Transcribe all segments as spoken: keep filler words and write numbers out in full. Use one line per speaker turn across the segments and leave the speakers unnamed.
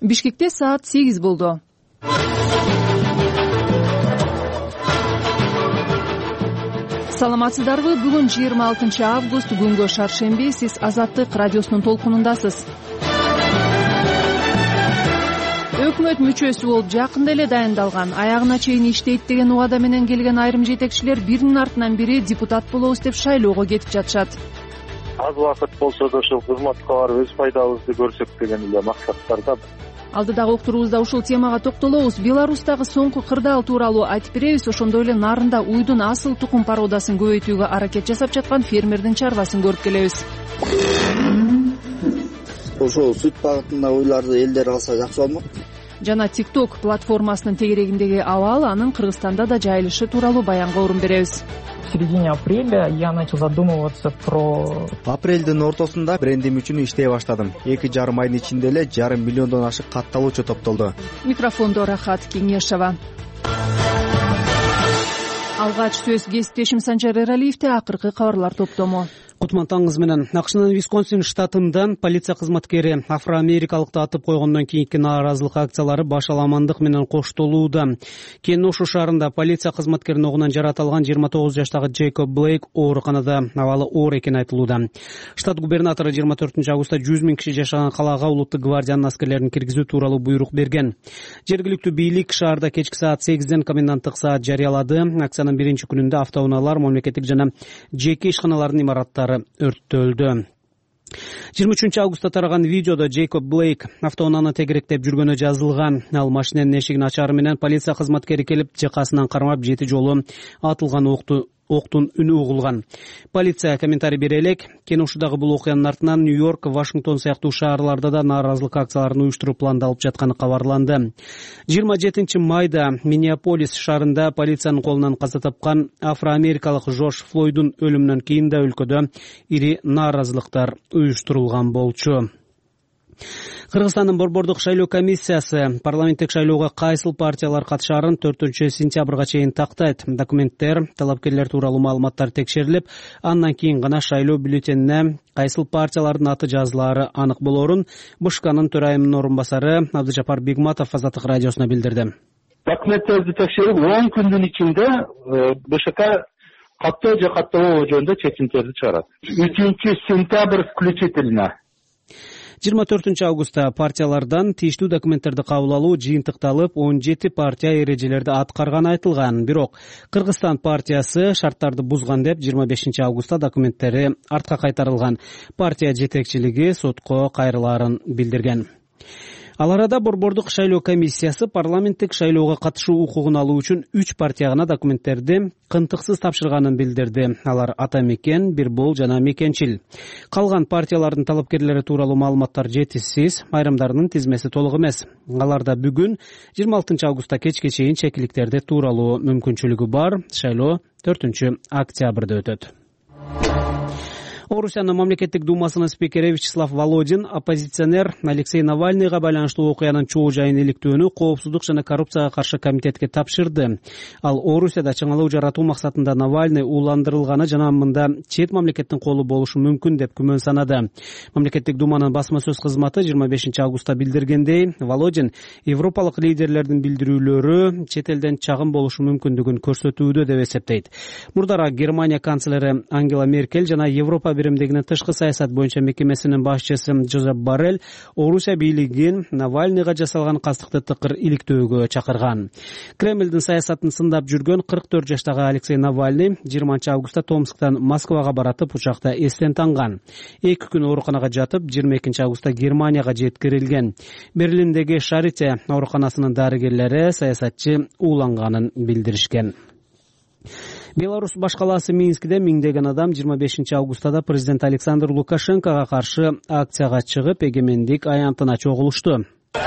Бишкекте саат сегиз болду. Саламатсыздарбы? Бүгүн жыйырма алтынчы август, күнгө шаршемби. Сиз Азаттык радиосунун толкунундасыз. Өкмөт мүчөсү болуп жакында эле дайындалган, аягына чейин иштейт деген убада менен келген айрым жетекчилер биринин артынан бири депутат болобуз деп шайлоого кетип жатышат.
Аз убакыт болсо да ушул кызматка барып өз пайдабызды көрсөк деген эле максаттарда.
Алдыдагы уктуруубузда ушул темага токтолобуз. Беларустагы соңку кырдаал тууралуу айтып беребиз. Ошондой эле нарында уйдун асыл тукум породасын көбөйтүүгө аракет жасап жаткан фермердин чарбасын көрүп келебиз.
Ошол сүт багытында уйларды элдер алса жакшы болмок.
Жана TikTok платформасынын тегерегиндеги абал анын Кыргызстанда да жайылышы тууралуу баянга орун беребиз.
В середине апреля я начал задумываться про...
Апрелдин ортосунда брендим үчүн иштей баштадым. Эки жарым айдын ичинде эле жарым миллиондон ашык катталуучу топтолду.
Микрофондо Рахат Кеңешова. Алгач сөз кесиптешим Санжар Эралиевде. Акыркы кабарлар топтому.
Кутман таңыз менен. Акшнын Висконсин штатында полиция кызматкери афроамерикалыкты атып койгондон кийинки нааразылык акциялары башаламандык менен коштолууда. Кен-Ошу шаарында полиция кызматкеринин огунан жаратылган жыйырма тогуз жаштагы Джейкоб Блейк ооруканада абалы оор экени айтылууда. Штат губернатору жыйырма төртүнчү августта жүз миң киши жашаган калаага улуттук гвардиянын аскерлерин киргизүү тууралуу буйрук берген. Жергиликтүү бийлик шаарда кечки саат сегизден коменданттык саат жарыялады. Акциянын биринчи күнүндө автоунаалар, мамлекеттик жана жеке ишканалардын имараттары өрттөлдү. жыйырма үчүнчү августта тараган видеодо Джейкоб Блейк автоунааны тегеректеп жүргөнү жазылган. Ал машинанын эшигин ачары менен полиция кызматкери келип, жакасынан кармап жети жолу атылган окту октун үнү угулган. Полиция комментарий бере элек, Кен-Ошудагы бул окуянын артынан Нью-Йорк, Вашингтон сыяктуу шаарларда да нааразылык акцияларын уюштуруу пландалып жатканы кабарланды. жыйырма жетинчи майда Миннеаполис шаарында полициянын колунан каза тапкан афроамерикалык Жорж Флойдун өлүмүнөн кийин да өлкөдө ири нааразылыктар уюштурулган болчу. Кыргызстандын борбордук шайлоо комиссиясы парламенттик шайлоого кайсыл партиялар катышаарын төртүнчү сентябрга чейин тактайт. Документтер, талапкерлер тууралуу маалыматтар текшерилип, андан кийин гана шайлоо бюллетенине кайсыл партиялардын аты жазылаары анык болоорун БШКнын төрайымынын орун басары Абдыжапар Бигматов Азаттык радиосуна билдирди.
Документтерди текшерип он күндүн ичинде БШК каттоо же каттабоо жөнүндө чечимдерди чыгарат. үчүнчү сентябрь включительно.
жыйырма төртүнчү августта партиялардан тийиштүү документтерди кабыл алуу жыйынтыкталып, он жети партия эрежелерди аткарганы айтылган. Бирок Кыргызстан партиясы шарттарды бузган деп жыйырма бешинчи августта документтери артка кайтарылган. Партия жетекчилиги сотко кайрылаарын билдирген. Ал арада борбордук шайлоо комиссиясы парламенттик шайлоого катышуу укугун алуу үчүн үч партия гана документтерди кынтыксыз тапшырганын билдирди. Алар Ата Мекен, Бирбол жана Мекенчил. Калган партиялардын талапкерлери тууралуу маалыматтар жетишсиз, айрымдарынын тизмеси толук эмес. Аларда бүгүн жыйырма алтынчы августта кечке чейин чекиликтерди тууралуу мүмкүнчүлүгү бар. Шайлоо төртүнчү октябрда өтөт. Орусиянын мамлекеттик думасынын спикери Вячеслав Володин оппозиционер Алексей Навальныйга байланыштуу окуянын чоо жайын иликтөөнү Коопсуздук жана коррупцияга каршы комитетке тапшырды. Ал Орусияда чыңалуу жаратуу максатында Навальный ууландырылганы жана мында чет мамлекеттин колу болушу мүмкүн деп күмөн санады. Мамлекеттик думанын басма сөз кызматы жыйырма бешинчи августта билдиргендей, Володин европалык лидерлердин билдирүүлөрү чет элден чагым болушу мүмкүндүгүн көрсөтүүдө деп эсептейт. Мурдара Германия канцлери Ангела Меркель жана Европа биримдигинин тышкы саясат боюнча мекемесинин башчысы Жозеп Боррель Орусия бийлигин Навальныйга жасалган кастыкты тыкыр иликтөөгө чакырган. Кремлдин саясатын сындап жүргөн кырк төрт жаштагы Алексей Навальный жыйырманчы августта Томсктан Москвага баратып учакта эстен танган. Эки күн ооруканага жатып, жыйырма экинчи августта Германияга жеткирилген. Берлиндеги Шарите ооруканасынын дарыгерлери саясатчы ууланганын билдиришкен. Беларусь баш калаасы Минскиде миңдеген адам жыйырма бешинчи августта президент Александр Лукашенкого каршы акцияга чыгып, эгемендик аянтына чогулушту.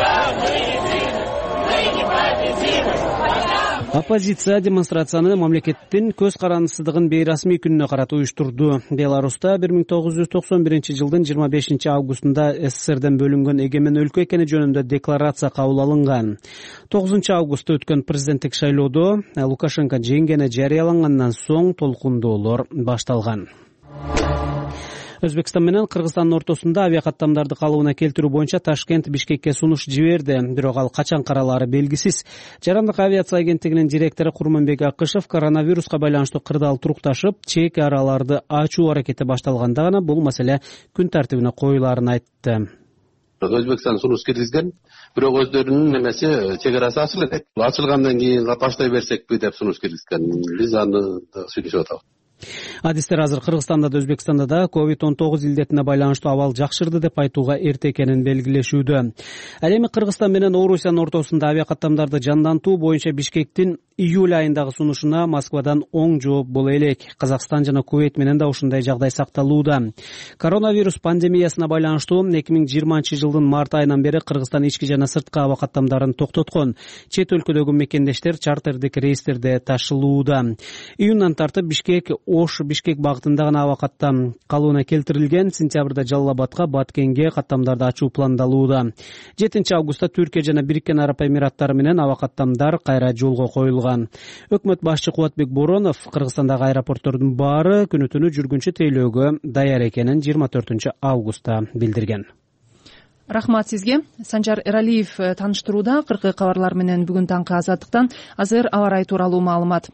Оппозиция демонстрацияны мамлекеттин көз карандысыздыгын бейрасмий күнүнө карата уюштурду. Беларуста бир миң тогуз жүз токсон биринчи жылдын жыйырма бешинчи августунда СССРден бөлүнгөн эгемен өлкө экени жөнүндө декларация кабыл алынган. тогузунчу августта өткөн президенттик шайлоодо Лукашенко жеңгени жарыялангандан соң толкундоолор башталган. Өзбекстан менен Кыргызстандын ортосунда авиакаттамдарды калыбына келтирүү боюнча Ташкент Бишкекке сунуш жиберди, бирок ал качан каралаары белгисиз. Жарандык авиация агенттигинин директору Курманбек Акышев коронавируска байланыштуу кырдаал турукташып, чек араларды ачуу аракети башталганда гана бул маселе күн тартибине коюлаарын айтты.
Өзбекстан сунуш киргизген, бирок өздөрүнүн немеси чек арасы ачылат экен. Ачылгандан кийин баштай берсекпи деп сунуш киргизген. Биз аны сүйлөшүп атабыз.
Адистер азыр Кыргызстанда да Өзбекстанда да ковид он тогуз илдетине байланыштуу абал жакшырды деп айтууга эрте экенин белгилешүүдө. Ал эми Кыргызстан менен Орусиянын ортосунда авиакаттамдарды жандантуу боюнча Бишкектин июль айындагы сунушуна Москвадан оң жооп боло элек. Казакстан жана Кувейт менен да ушундай жагдай сакталууда. Коронавирус пандемиясына байланыштуу эки миң жыйырманчы жылдын март айынан бери Кыргызстан ички жана сырткы абакаттамдарын токтоткон. Чет өлкөдөгү мекендештер чартердик рейстерде ташылууда. Июндан тартып Бишкек Ош Бишкек багытында гана абакаттам калыбына келтирилген. Сентябрда Жалал Абадка, Баткенге каттамдарды ачуу пландалууда. жетинчи августта Түркия жана Бириккен Араб Эмираттары менен абакаттамдар кайра жолго коюлган. Өкмөт башчы Кубатбек Боронов Кыргызстандагы аэропорттордун баары күнү түнү жүргүнчү тейлөөгө даяр экенин жыйырма төртүнчү августта билдирген.
Рахмат сизге. Санжар Эралиев тааныштырууда. Кыркы кабарлар менен бүгүн таңкы Азаттыктан азыр аба ырайы тууралуу маалымат.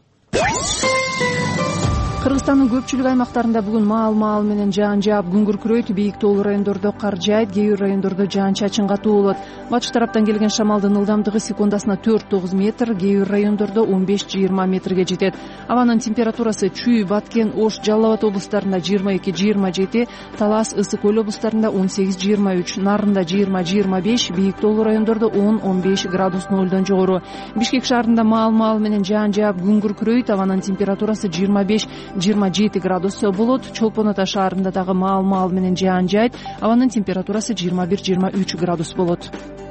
Кыргызстандын көпчүлүк аймактарында бүгүн маал-маал менен жаан жаап, күн күркүрөйт, бийик тоолуу райондордо кар жаайт, кээ бир райондордо жаан-чачын катуу болот. Батыш тараптан келген шамалдын ылдамдыгы секундасына төрт тогуз метр, кээ бир райондордо он беш жыйырма метрге жетет. Абанын температурасы Чүй, Баткен, Ош, Жалал Абад облустарында жыйырма эки жыйырма жети, Талас, Ысык Көл облустарында он сегиз жыйырма үч, Нарында жыйырма жыйырма беш, бийик тоолуу райондордо он он беш градус нолдон жогору. Бишкек шаарында маал-маал менен жаан жаап, күн күркүрөйт, абанын температурасы жыйырма беш жыйырма жети градус болот. Чолпон Ата шаарында дагы маал-маал менен жаан жаайт, абанын температурасы жыйырма бир жыйырма үч градус болот.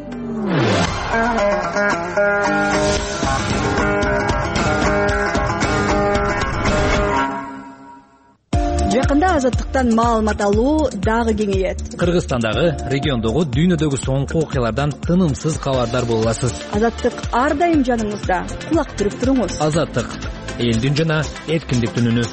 Жакында Азаттыктан маалымат алуу дагы кеңейет.
Кыргызстандагы, региондогу, дүйнөдөгү соңку окуялардан тынымсыз кабардар боло аласыз.
Азаттык ар дайым жаныңызда. Кулак түрүп туруңуз.
Азаттык, элдин жана эркиндиктин үнү.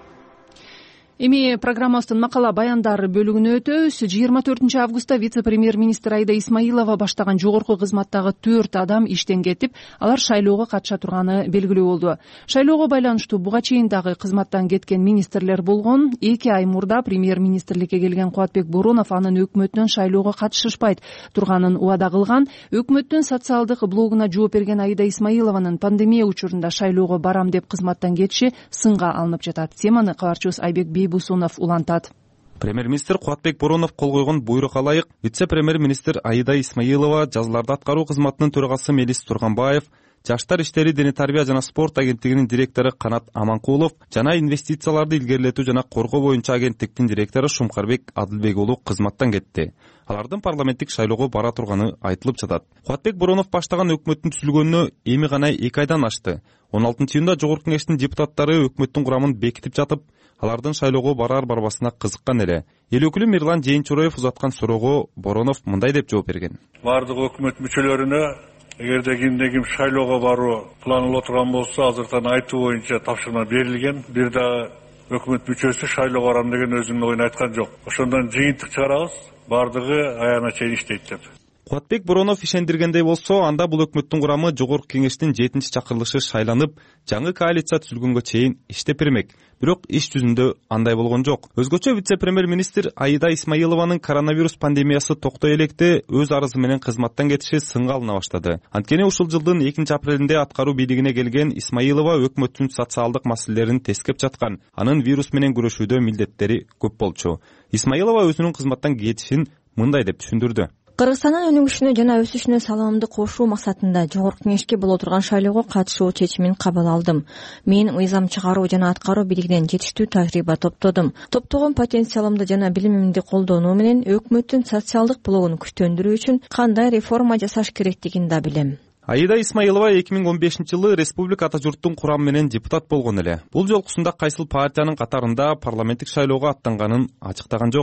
Эми программабыздын макала баяндары бөлүгүнө өтөбүз. жыйырма төртүнчү августта вице-премьер-министр Аида Исмаилова баштаган жогорку кызматтагы төрт адам иштен кетип, алар шайлоого катыша турганы белгилүү болду. Шайлоого байланыштуу буга чейин дагы кызматтан кеткен министрлер болгон. эки ай мурда премьер-министрликке келген Кубатбек Боронов анын өкмөтүнөн шайлоого катышышпайт турганын убада кылган. Өкмөттүн социалдык блогуна жооп берген Аида Исмаилованын пандемия учурунда шайлоого барам деп кызматтан кетиши сынга алынып жатат. Теманы кабарчыбыз Айбек Бусунов улантат.
Премьер-министр Кубатбек Боронов кол койгон буйрук алайык вице-премьер-министр Аида Исмаилова, жазыларды аткаруу кызматынын төрагасы Мелис Турганбаев, Жаштар иштери, дене тарбия жана спорт агенттигинин директору Канат Аманкулов жана инвестицияларды илгерилетүү жана коргоо боюнча агенттиктин директору Шумкарбек Адылбек уулу кызматтан кетти. Алардын парламенттик шайлоого бара турганы айтылып жатат. Кубатбек Боронов баштаган өкмөттүн түзүлгөнүнө эми гана эки айдан ашты. он алтынчы июнда жогорку кеңештин депутаттары өкмөттүн курамын бекитип жатып, алардын шайлоого барар барбасына кызыккан эле. Эл өкүлү Мирлан Жээнчуроев узаткан суроого Боронов мындай деп жооп берген.
Бардык өкмөт мүчөлөрүнө эгерде кимде ким шайлоого баруу планылып турган болсо, азыртан айтуу боюнча тапшырма берилген. Бир да өкмөт мүчөсү шайлоого барам деген өзүнүн оюн айткан жок. Ошондон жыйынтык чыгарабыз, бардыгы аяна чейин иштейт деп.
Кубатбек Боронов ишендиргендей болсо, анда бул өкмөттүн курамы жогорку кеңештин жетинчи чакырылышы шайланып, жаңы коалиция түзүлгөнгө чейин иштеп бермек. Бирок иш жүзүндө андай болгон жок. Өзгөчө вице-премьер-министр Аида Исмаилованын коронавирус пандемиясы токтой электе өз арызы менен кызматтан кетиши сынга алына баштады. Анткени ушул жылдын экинчи апрелинде аткаруу бийлигине келген Исмаилова өкмөттүн социалдык маселелерин тескеп жаткан. Анын вирус менен күрөшүүдө милдеттери көп болчу. Исмаилова өзүнүн кызматтан кетишин мындай деп түшүндүрдү.
Кыргызстандын өнүгүшүнө жана өсүшүнө салымымды кошуу максатында жогорку кеңешке боло турган шайлоого катышуу чечимин кабыл алдым. Мен мыйзам чыгаруу жана аткаруу бийлигинен жетиштүү тажрыйба топтодум. Топтогон потенциалымды жана билимимди колдонуу менен өкмөттүн социалдык блогун күчтөндүрүү үчүн кандай реформа жасаш керектигин да билем.
Аида Исмаилова эки миң он бешинчи жылы республика ата журттун курамы менен депутат болгон эле. Бул жолкусунда кайсыл партиянын катарында парламенттик шайлоого аттанганын ачыктаган жок.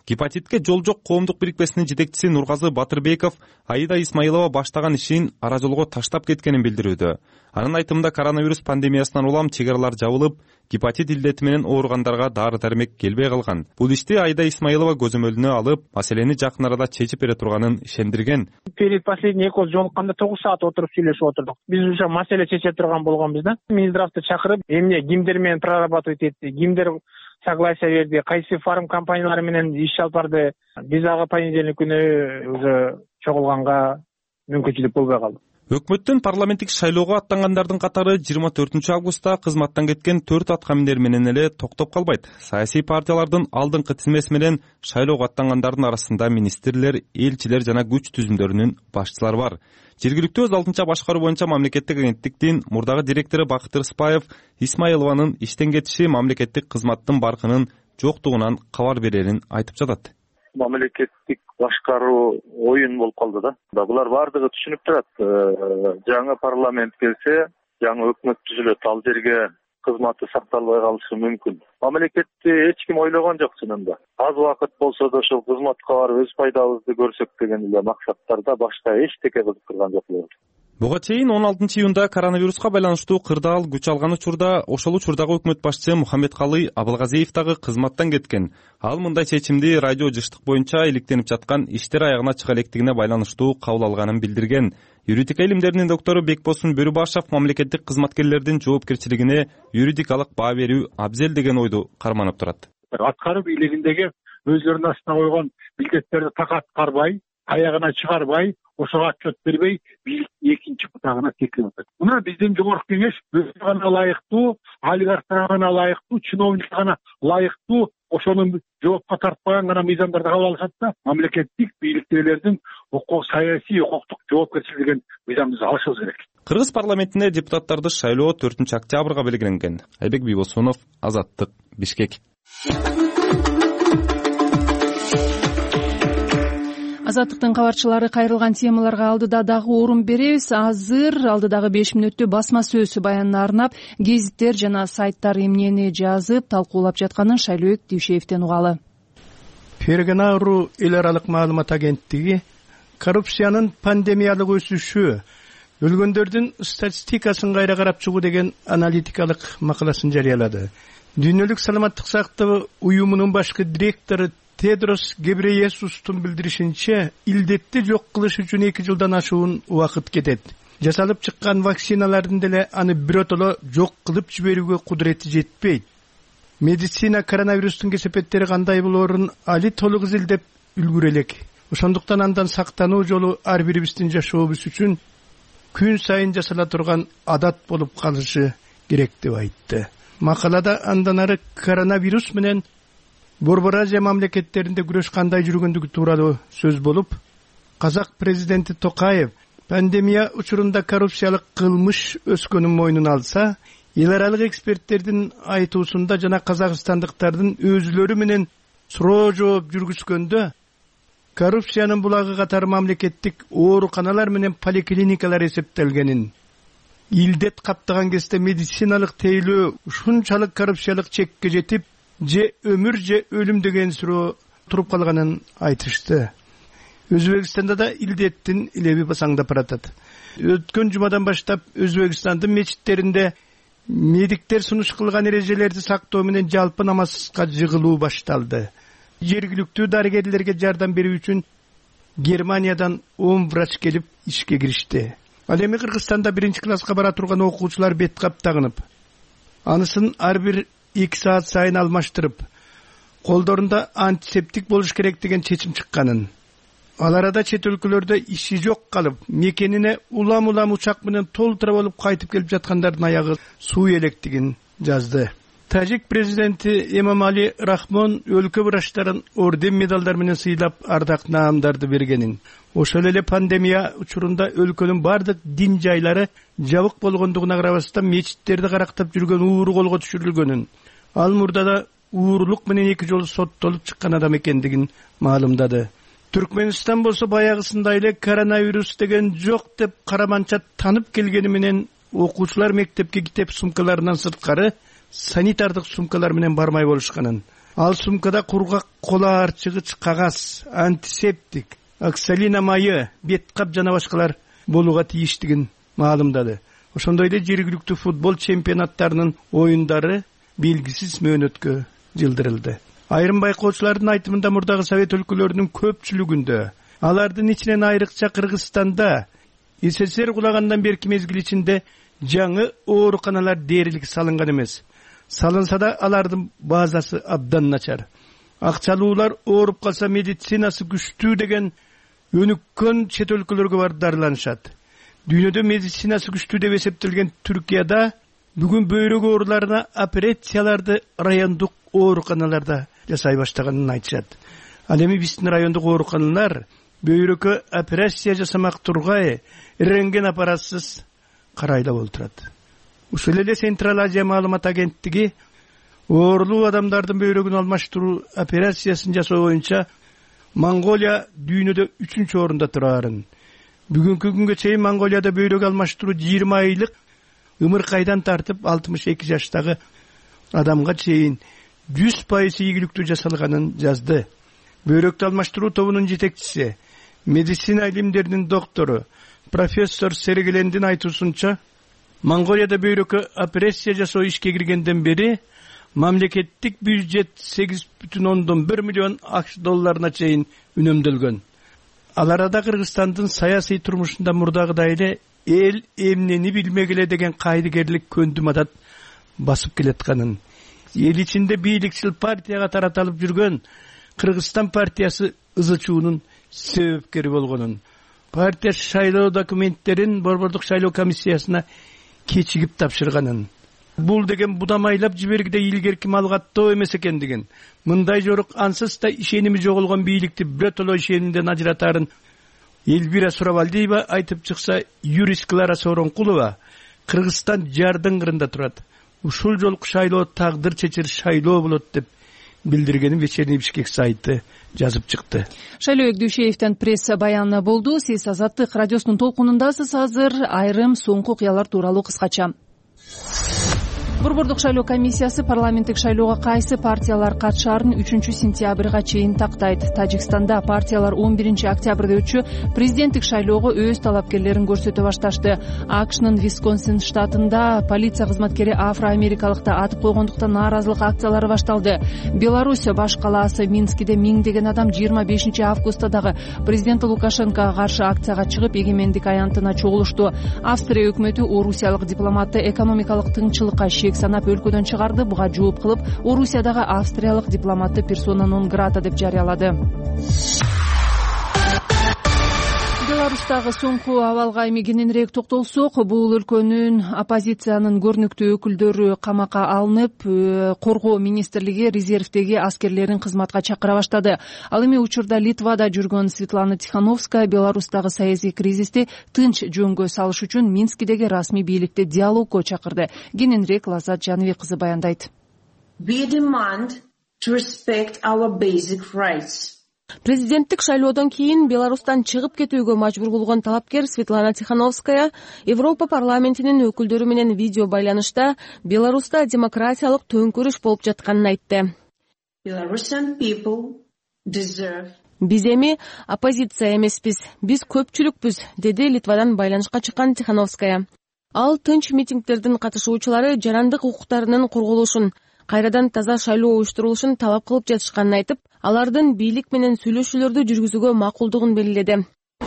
Гепатитке жол жок коомдук бирикмесинин жетекчиси Нургазы Батырбеков Аида Исмаилова баштаган ишин ара жолго таштап кеткенин билдирүүдө. Анын айтымында коронавирус пандемиясынан улам чек аралар жабылып, гепатит илдети менен ооругандарга дары-дармек келбей калган. Бул ишти Аида Исмаилова көзөмөлүнө алып, маселени жакын арада чечип бере турганын ишендирген.
Перед последний экөөбүз жолукканда тогуз саат отуруп сүйлөшүп отурдук. Биз уже маселе чече турган болгонбуз да. Минздравды чакырып, эмне кимдер менен прорабатывать этти, кимдер согласие берди, кайсы фарм компаниялары менен иш алып барды. Биз ага понедельник күнү уже чогулганга мүмкүнчүлүк болбой калды.
Өкмөттүн парламенттик шайлоого аттангандардын катары жыйырма төртүнчү августта кызматтан кеткен төрт аткаминер менен эле токтоп калбайт. Саясий партиялардын алдыңкы тизмеси менен шайлоого аттангандардын арасында министрлер, элчилер жана күч түзүмдөрүнүн башчылары бар. Жергиликтүү өз алдынча башкаруу боюнча мамлекеттик агенттиктин мурдагы директору Бакыт Рыспаев Исмаилованын иштен кетиши мамлекеттик кызматтын баркынын жоктугунан кабар берерин айтып жатат.
Мамлекеттик башкаруу оюн болуп калды да. Булар бардыгы түшүнүп турат. Жаңы парламент келсе, жаңы өкмөт түзүлөт, ал жерге кызматы сакталбай калышы мүмкүн. Мамлекетти эч ким ойлогон жок чынында. Аз убакыт болсо да ошол кызматка барып өз пайдабызды көрсөк деген эле максаттарда башка эчтеке кызык турган жок болот.
Буга чейин он алтынчы июнда коронавируска байланыштуу кырдаал күч алган учурда ошол учурдагы өкмөт башчысы Мухаммедкалый Абылгазиев дагы кызматтан кеткен. Ал мындай чечимди радио жыштык боюнча иликтенип жаткан иштер аягына чыга электигине байланыштуу кабыл алганын билдирген. Юридика илимдеринин доктору Бекбосун Бөрүбашев мамлекеттик кызматкерлердин жоопкерчилигине юридикалык баа берүү абзел деген ойду карманып турат.
Аткаруу бийлигиндеги өздөрүнүн астына койгон милдеттерди так аткарбай, аягына чыгарбай, ошого отчет бербей, бийлик экинчи бутагына кетип атат. Мына биздин жогорку кеңеш өзүнө гана ылайыктуу, олигархтарга гана ылайыктуу, чиновникке гана ылайыктуу, ошону жоопко тартпаган гана мыйзамдарды кабыл алышат да, мамлекеттик бийликтегилердин укук, саясий, укуктук жоопкерчилигин мыйзамды алышыбыз керек.
Кыргыз парламентине депутаттарды шайлоо төртүнчү октябрга белгиленген. Айбек Бийбосунов, Азаттык, Бишкек.
Азаттыктын кабарчылары кайрылган темаларга алдыда дагы орун беребиз. Азыр алдыдагы беш мүнөттө басма сөз баянына арнап, гезиттер жана сайттар эмнени жазып, талкуулап жатканын Шайлообек Дүйшеевден угалы.
Фергенару эл аралык маалымат агенттиги коррупциянын пандемиялык өсүшү, өлгөндөрдүн статистикасын кайра карап чыгуу деген аналитикалык макаласын жарыялады. Дүйнөлүк саламаттык сактоо уюмунун башкы директору Тедрос Гебрейесустун билдиришинче, илдетти жок кылыш үчүн эки жылдан ашуун убакыт кетет. Жасалып чыккан вакциналардын деле аны биротоло жок кылып жиберүүгө кудурети жетпейт. Медицина коронавирустун кесепеттери кандай болоорун али толук изилдеп үлгүрө элек. Ошондуктан андан сактануу жолу ар бирибиздин жашообуз үчүн күн сайын жасала турган адат болуп калышы керек деп айтты. Макалада андан ары коронавирус менен Борбор Азия мамлекеттеринде күрөш кандай жүргөндүгү тууралуу сөз болуп, Казак президенти Токаев пандемия учурунда коррупциялык кылмыш өскөнүн мойнуна алса, эл аралык эксперттердин айтуусунда жана казакстандыктардын өзүлөрү менен суроо жооп жүргүзгөндө, коррупциянын булагы катары мамлекеттик ооруканалар менен поликлиникалар эсептелгенин, илдет каптаган кезде медициналык тейлөө ушунчалык коррупциялык чекке жетип, же өмүр же өлүм деген суроо туруп калганын айтышты. Өзбекстанда да илдеттин илеби басаңдап баратат. Өткөн жумадан баштап Өзбекстандын мечиттеринде медиктер сунуш кылган эрежелерди сактоо менен жалпы намазга жыгылуу башталды. Жергиликтүү дарыгерлерге жардам берүү үчүн Германиядан он врач келип ишке киришти. Ал эми Кыргызстанда биринчи класска бара турган окуучулар бет каптагынып, анысын ар бир эки саат сайын алмаштырып, колдорунда антисептик болуш керек деген чечим чыкканын. Ал арада чет өлкөлөрдө иши жок калып, мекенине улам-улам учак менен толтура болуп кайтып келип жаткандардын аягы суу электигин жазды. Тажик президенти Эмомали Рахмон өлкө врачтарын орден медалдар менен сыйлап ардак наамдарды бергенин, ошол эле пандемия учурунда өлкөнүн бардык дин жайлары жабык болгондугуна карабастан мечиттерди карактап жүргөн ууру колго түшүрүлгөнүн, ал мурдада уурулук менен эки жолу соттолуп чыккан адам экендигин маалымдады. Түркменстан болсо баягысындай эле коронавирус деген жок деп караманча танып келгени менен окуучулар мектепке китеп сумкаларынан сырткары санитардык сумкалар менен бармай болушканын, Ал сумкада кургак кол аарчыгыч кагаз, антисептик, оксалина майы, бет кап жана башкалар болууга тийиштигин маалымдады. Ошондой эле жергиликтүү футбол чемпионаттарынын оюндары белгисиз мөөнөткө жылдырылды. Айрым байкоочулардын айтымында мурдагы совет өлкөлөрүнүн көпчүлүгүндө, алардын ичинен айрыкча Кыргызстанда СССР кулагандан берки мезгил ичинде жаңы ооруканалар дээрлик салынган эмес. Салынса да алардын базасы абдан начар. Акчалуулар ооруп калса медицинасы күчтүү деген өнүккөн чет өлкөлөргө барып дарыланышат. Дүйнөдө медицинасы күчтүү деп эсептелген Түркияда бүгүн бөйрөк ооруларына операцияларды райондук ооруканаларда жасай баштаганын айтышат. Ал эми биздин райондук ооруканалар бөйрөккө операция жасамак тургай рентген аппаратсыз карайлап отурат. Ушул эле Централ Азия маалымат агенттиги оорулуу адамдардын бөйрөгүн алмаштыруу операциясын жасоо боюнча Монголия дүйнөдө үчүнчү орунда турарын. Бүгүнкү күнгө чейин Монголияда бөйрөк алмаштыруу жыйырма айлык ымыркайдан тартып алтымыш эки жаштагы адамга чейин жүз пайыз ийгиликтүү жасалганын жазды. Бөйрөктү алмаштыруу тобунун жетекчиси, медицина илимдеринин доктору профессор Сергелендин айтуусунча, Монголияда бөйрөккө операция жасоо ишке киргенден бери мамлекеттик бюджет сегиз бүтүн ондон бир миллион акш долларына чейин үнөмдөлгөн. Ал арада Кыргызстандын саясий турмушунда мурдагыдай эле эл эмнени билмегиле деген кайдыгерлик көндүм адат басып келатканын, эл ичинде бийликчил партияга таратылып жүргөн Кыргызстан партиясы ызычуунун себепкери болгонун, партия шайлоо документтерин Борбордук шайлоо комиссиясына кечигип тапшырганын, бул деген будамайлап жибергиде илгерки малгаттоо эмес экендигин, мындай жорук ансыз да ишеними жоголгон бийликти биротоло ишенимден ажыратарын Эльвира Суравалдиева айтып чыкса, юрист Клара Сооронкулова Кыргызстан жардын кырында турат. Ушул жолку шайлоо тагдыр чечер шайлоо болот деп билдиргенин Вечерний Бишкек сайты жазып чыкты.
Шайлообек Дүйшеевден пресс баяны болду. Сиз Азаттык радиосунун толкунундасыз. Азыр айрым соңку окуялар тууралуу кыскача. Борбордук шайлоо комиссиясы парламенттик шайлоого кайсы партиялар катышаарын үчүнчү сентябрга чейин тактайт. Тажикстанда партиялар он биринчи октябрда өтчү президенттик шайлоого өз талапкерлерин көрсөтө башташты. АКШнын Висконсин штатында полиция кызматкери афро-америкалыкты атып койгондуктан нааразылык акциялары башталды. Беларусь баш калаасы Минскиде миңдеген адам жыйырма бешинчи августта дагы президент Лукашенкого каршы акцияга чыгып, эгемендик аянтына чогулушту. Австрия өкмөтү орусиялык дипломатты экономикалык тынччылыкка шек санап өлкөдөн чыгарды. Буга жооп кылып, Орусиядагы австриялык дипломатты персона нон грата деп жарыялады. Беларустагы соңку абалга эми кененирээк токтолсок, бул өлкөнүн оппозициянын көрүнүктүү өкүлдөрү камакка алынып, коргоо министрлиги резервдеги аскерлерин кызматка чакыра баштады. Ал эми учурда Литвада жүргөн Светлана Тихановская Беларустагы саясий кризисти тынч жөнгө салыш үчүн Минскидеги расмий бийликти диалогго чакырды. Кененирээк Лаззат Жаныбек кызы баяндайт.
We demand to respect our basic rights.
Президенттик шайлоодон кийин Беларустан чыгып кетүүгө мажбур болгон талапкер Светлана Тихановская Европа парламентинин өкүлдөрү менен видео байланышта Беларуста демократиялык төңкүрүш болуп жатканын айтты. Биз эми оппозиция эмеспиз, биз көпчүлүкпүз, деди Литвадан байланышка чыккан Тихановская. Ал тынч митингдердин катышуучулары жарандык укуктарынын корголушун, кайрадан таза шайлоо уюштурулушун талап кылып жатышканын айтып, алардын бийлик менен сүйлөшүүлөрдү жүргүзүүгө макулдугун белгиледи.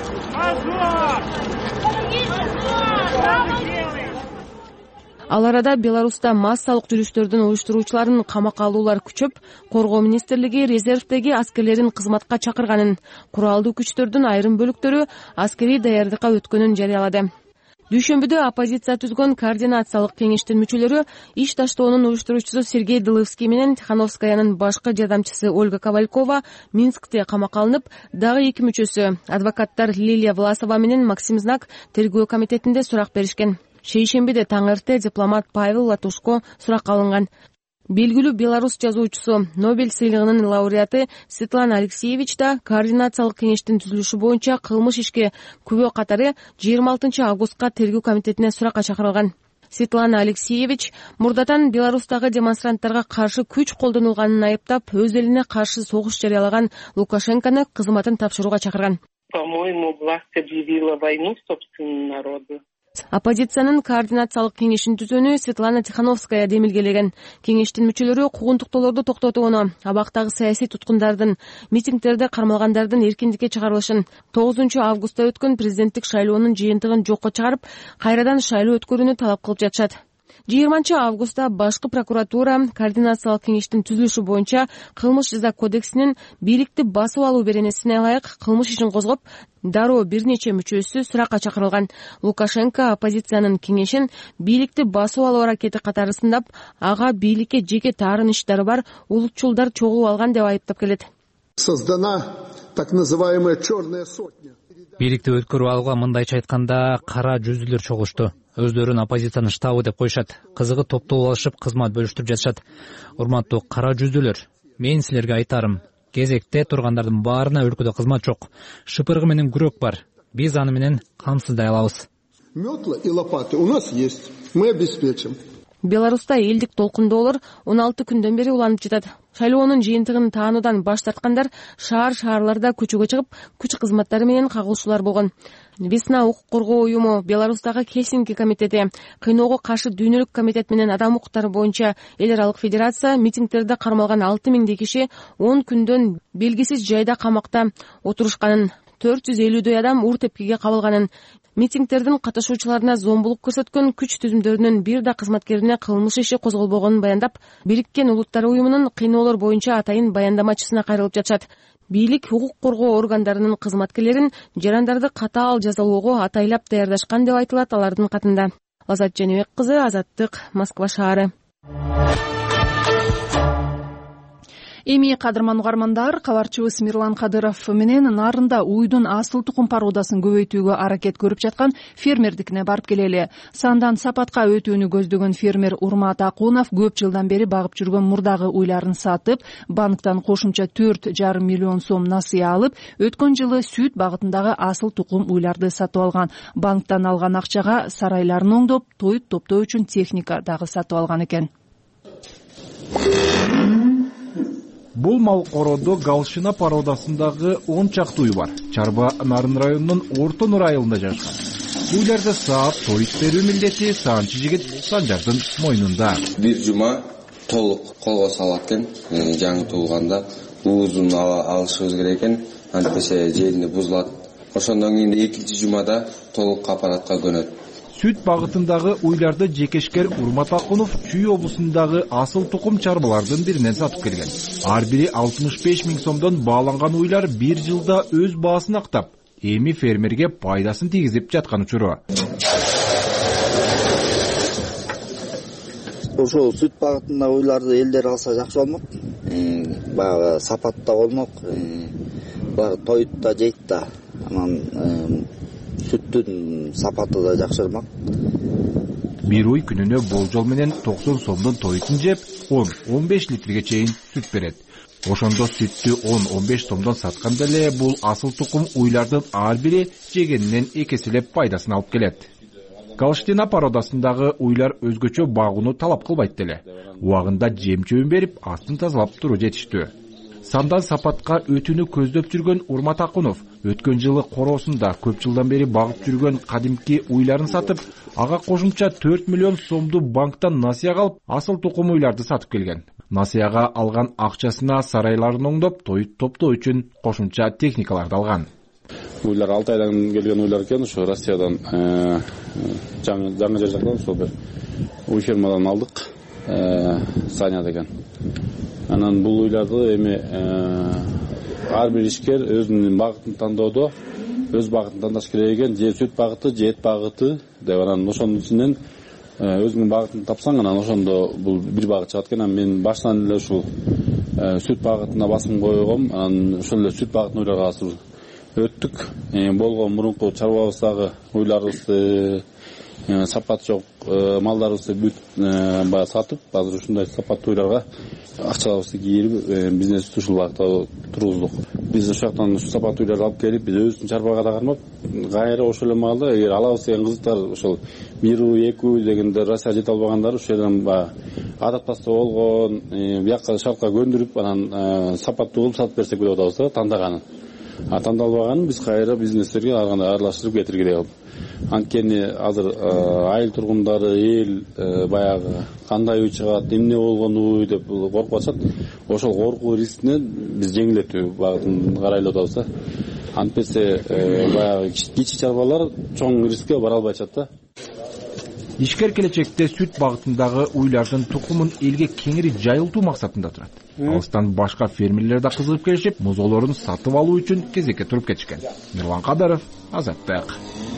Ал арада Беларуста массалык жүрүштөрдүн уюштуруучуларын камакка алуулар күчөп, коргоо министрлиги резервдеги аскерлерин кызматка чакырганын, куралдуу күчтөрдүн айрым бөлүктөрү аскерий даярдыкка өткөнүн жарыялады. Дүйшөмбүдө оппозиция түзгөн координациялык кеңештин мүчөлөрү иш таштоонун уюштуруучусу Сергей Дыловский менен Тихановскаянын башкы жардамчысы Ольга Ковалькова Минскте камакка алынып, дагы эки мүчөсү адвокаттар Лилия Власова менен Максим Знак тергөө комитетинде сурак беришкен. Шейшембиде таң эрте дипломат Павел Латушко суракка алынган. Белгилүү белорус жазуучусу, Нобель сыйлыгынын лауреаты Светлана Алексеевич да координациялык кеңештин түзүлүшү боюнча кылмыш ишке күбө катары жыйырма алтынчы августка тергөө комитетине суракка чакырылган. Светлана Алексеевич мурдатан Беларустагы демонстранттарга каршы күч колдонулганын айыптап, өз элине каршы согуш жарыялаган Лукашенкону кызматын тапшырууга чакырган.
По-моему, власть объявила войну собственному народу.
Оппозициянын координациялык кеңешин түзүүнү Светлана Тихановская демилгелеген. Кеңештин мүчөлөрү куугунтуктоолорду токтотууну, абактагы саясий туткундардын, митингдерде кармалгандардын эркиндикке чыгарылышын, тогузунчу августта өткөн президенттик шайлоонун жыйынтыгын жокко чыгарып, кайрадан шайлоо өткөрүүнү талап кылып жатышат. жыйырманчы августта башкы прокуратура координациялык кеңештин түзүлүшү боюнча кылмыш жаза кодексинин бийликти басып алуу беренесине ылайык кылмыш ишин козгоп, дароо бир нече мүчөсү суракка чакырылган. Лукашенко оппозициянын кеңешин бийликти басып алуу аракети катары сындап, ага бийликке жеке таарыныштары бар улутчулдар чогулуп алган деп айыптап келет.
Создана так называемая черная сотня.
Бийликти өткөрүп алууга мындайча айтканда кара жүздүүлөр чогулушту. Өздөрүн оппозициянын штабы деп коюшат. Кызыгы топтолуп алышып, кызмат бөлүштүрүп жатышат. Урматтуу кара жүздүүлөр, мен силерге айтарым, кезекте тургандардын баарына өлкөдө кызмат жок. Шыпыргы менен күрөк бар. Биз аны менен камсыздай алабыз.
Метла и лопаты у нас есть. Мы обеспечим.
Беларуста элдик толкундоолор он алты күндөн бери уланып жатат. Шайлоонун жыйынтыгын таануудан баш тарткандар шаар-шаарларда көчөгө чыгып, күч кызматтары менен кагылышуулар болгон. Весна укук коргоо уюму, Беларустагы Хельсинки комитети, кыйноого каршы дүйнөлүк комитет менен адам укуктары боюнча эл аралык федерация митингдерде кармалган алты миңдей киши он күндөн белгисиз жайда камакта отурушканын, төрт жүз элүүдөй адам уур тепкиге кабылганын, митингдердин катышуучуларына зомбулук көрсөткөн күч түзүмдөрүнүн бир да кызматкерине кылмыш иши козголбогонун баяндап, Бириккен Улуттар уюмунун кыйноолор боюнча атайын баяндамачысына кайрылып жатышат. Бийлик укук коргоо органдарынын кызматкерлерин жарандарды катаал жазалоого атайлап даярдашкан деп айтылат алардын катында. Азат Женебек кызы, Азаттык, Москва шаары.
Эми кадырман угармандар, кабарчыбыз Мирлан Кадыров менен нарында уйдун асыл тукум породасын көбөйтүүгө аракет көрүп жаткан фермердикине барып келели. Сандан сапатка өтүүнү көздөгөн фермер Урмат Акунов көп жылдан бери багып жүргөн мурдагы уйларын сатып, банктан кошумча төрт жарым миллион сом насыя алып, өткөн жылы сүт багытындагы асыл тукум уйларды сатып алган. Банктан алган акчага сарайларын оңдоп, тоют топтоо үчүн техника дагы сатып алган экен.
Бул мал кородо Галшина породасындагы он чакты уй бар. Чарба Нарын районунун Орто Нур айылында жашкан. Уйларды саап, тоют берүү милдети Саанчы жигит Санжардын мойнунда.
Бир жума толук колго салат экен. Жаңы туулганда уузун алышыбыз керек экен. Антише жерине бузулат. Ошондон кийин экинчи жумада толук аппаратка көнөт.
Сүт багытындагы уйларды жекешкер Урмат Акунов Чүй облусундагы асыл тукум чарбалардын биринен сатып келген. Ар бири алтымыш беш миң сомдон бааланган уйлар бир жылда өз баасын актап, эми фермерге пайдасын тийгизип жаткан учуру.
Ошол сүт багытындагы уйларды элдер алса жакшы болмок. Баягы сапатта болмок. Баягы тоют да жейт да. Анан сүттүн сапаты да жакшырмак.
Бир уй күнүнө болжол менен токсон сомдон тоютун жеп, он он беш литрге чейин сүт берет. Ошондо сүттү он он беш сомдон сатканда эле бул асыл тукум уйлардын ар бири жегенинен экеселеп пайдасын алып келет. Галштина породасындагы уйлар өзгөчө багууну талап кылбайт деле. Убагында жем чөбүн берип, астын тазалап туруу жетиштүү. Сандан сапатка өтүүнү көздөп жүргөн Урмат Акунов өткөн жылы короосунда көп жылдан бери багып жүргөн кадимки уйларын сатып, ага кошумча төрт миллион сомду банктан насыяга алып, асыл тукум уйларды сатып келген. Насыяга алган акчасына сарайларын оңдоп, тоют топтоо үчүн кошумча техникаларды алган.
Уйлар алты айдан келген уйлар экен, ошо Россиядан жаңы жаңы жер жактан ошо бир уй фермадан алдык, Саня деген. Анан бул уйларды эми ар бир ишкер өзүнүн багытын тандоодо өз багытын тандаш керек экен. Же сүт багыты, же эт багыты деп анан ошонун ичинен өзүңүн багытын тапсаң, анан ошондо бул бир багыт чыгат экен. Мен баштан эле ушул сүт багытына басым койгом. Анан ошол эле сүт багытын уйларга азыр өттүк. Болгон мурунку чарбабыздагы уйларыбызды сапат жок малдарыбызды бүт бая сатып, азыр ушундай сапаттуу уйларга акчаларыбызды кийирип, бизнес ушул багытта тургуздук. биз ошол жактан ушул сапаттуу үйлөрдү алып келип биз өзүбүздүн чарбага да кармап кайра ошол эле маалда эгер алабыз деген кызыктар ошол бир уй эки уй дегендер Россияга жете албагандар ошол жерден баягы адапкасы болгон биякка шартка көндүрүп анан сапаттуу кылып сатып берсек деп атабыз да тандаганын. А тандалбаганын биз кайра бизнестерге ар кандай аралаштырып кетиргилей кылып. Анткени азыр айыл тургундары эл баягы кандай уй чыгат, эмне болгон уй деп коркуп атышат. Ошол коркуу рискинен биз жеңилдетүү багытын карайлап атабыз да. Антпесе баягы кичи чарбалар чоң рискке бара албайчат да.
Ишкер келечекте сүт багытындагы уйлардын тукумун элге кеңири жайылтуу максатында турат. Алыстан башка фермерлер да кызыгып келишип, музоолорун сатып алуу үчүн кезекке туруп кетишкен. Мирлан Кадаров, Азаттык.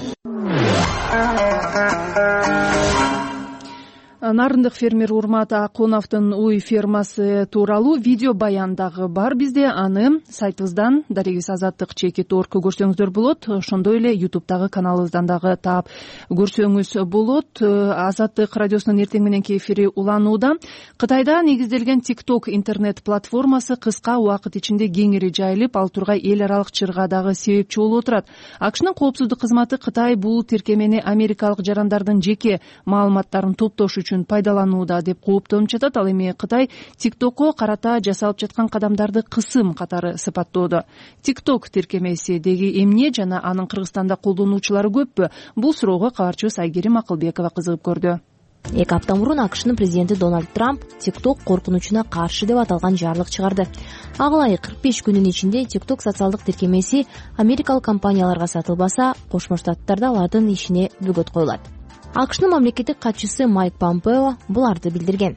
Нарындык фермер Урмат Акуновдун уй фермасы тууралуу видео баян дагы бар бизде. Аны сайтыбыздан Дарегиз Азаттык чекит орг көрсөңүздөр болот. Ошондой эле ютубтагы каналыбыздан дагы таап көрсөңүз болот. Азаттык радиосунун эртең мененки эфири уланууда. Кытайда негизделген TikTok интернет платформасы кыска убакыт ичинде кеңири жайылып, ал тургай эл аралык чырга дагы себепчи болуп отурат. АКШнын коопсуздук кызматы Кытай бул тиркемени америкалык жарандардын жеке маалыматтарын топтош үчүн пайдаланууда деп кооптонуп жатат. Ал эми Кытай TikTokко карата жасалып жаткан кадамдарды кысым катары сыпаттоодо. TikTok тиркемеси деги эмне жана анын Кыргызстанда колдонуучулары көппү? Бул суроого кабарчыбыз Айгерим Акылбекова кызыгып көрдү.
Эки апта мурун АКШнын президенти Дональд Трамп TikTok коркунучуна каршы деп аталган жарлык чыгарды. Агылай кырк беш күнүн ичинде TikTok социалдык тиркемеси америкалык компанияларга сатылбаса, Кошмо Штаттарда алардын ишине бөгөт коюлат. АКШнын мамлекеттик катчысы Майк Помпео буларды билдирген.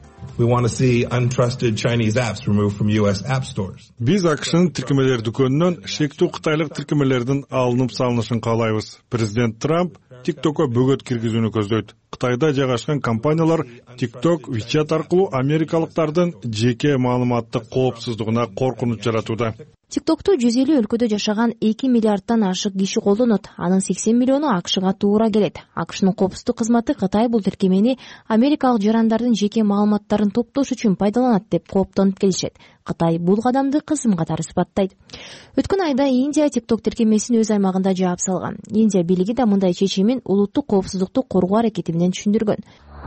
Биз АКШнын тиркемелер дүкөнүнөн шектүү кытайлык тиркемелердин алынып салынышын каалайбыз. Президент Трамп TikTokко бөгөт киргизүүнү көздөйт. Кытайда жайгашкан компаниялар TikTok, WeChat аркылуу америкалыктардын жеке маалыматтык коопсуздугуна коркунуч жаратууда.
TikTok'ту жүз элүү өлкөдө жашаган эки миллиардтан ашык киши колдонот. Анын сексен миллиону АКШга туура келет. АКШнын коопсуздук кызматы Кытай бул тиркемени америкалык жарандардын жеке маалыматтарын топтош үчүн пайдаланат деп кооптонуп келишет. Кытай бул кадамды кысым катары сыпаттайт. Өткөн айда Индия TikTok тиркемесин өз аймагында жаап салган. Индия бийлиги да мындай чечимин улуттук коопсуздукту коргоо аракети менен түшүндүргөн.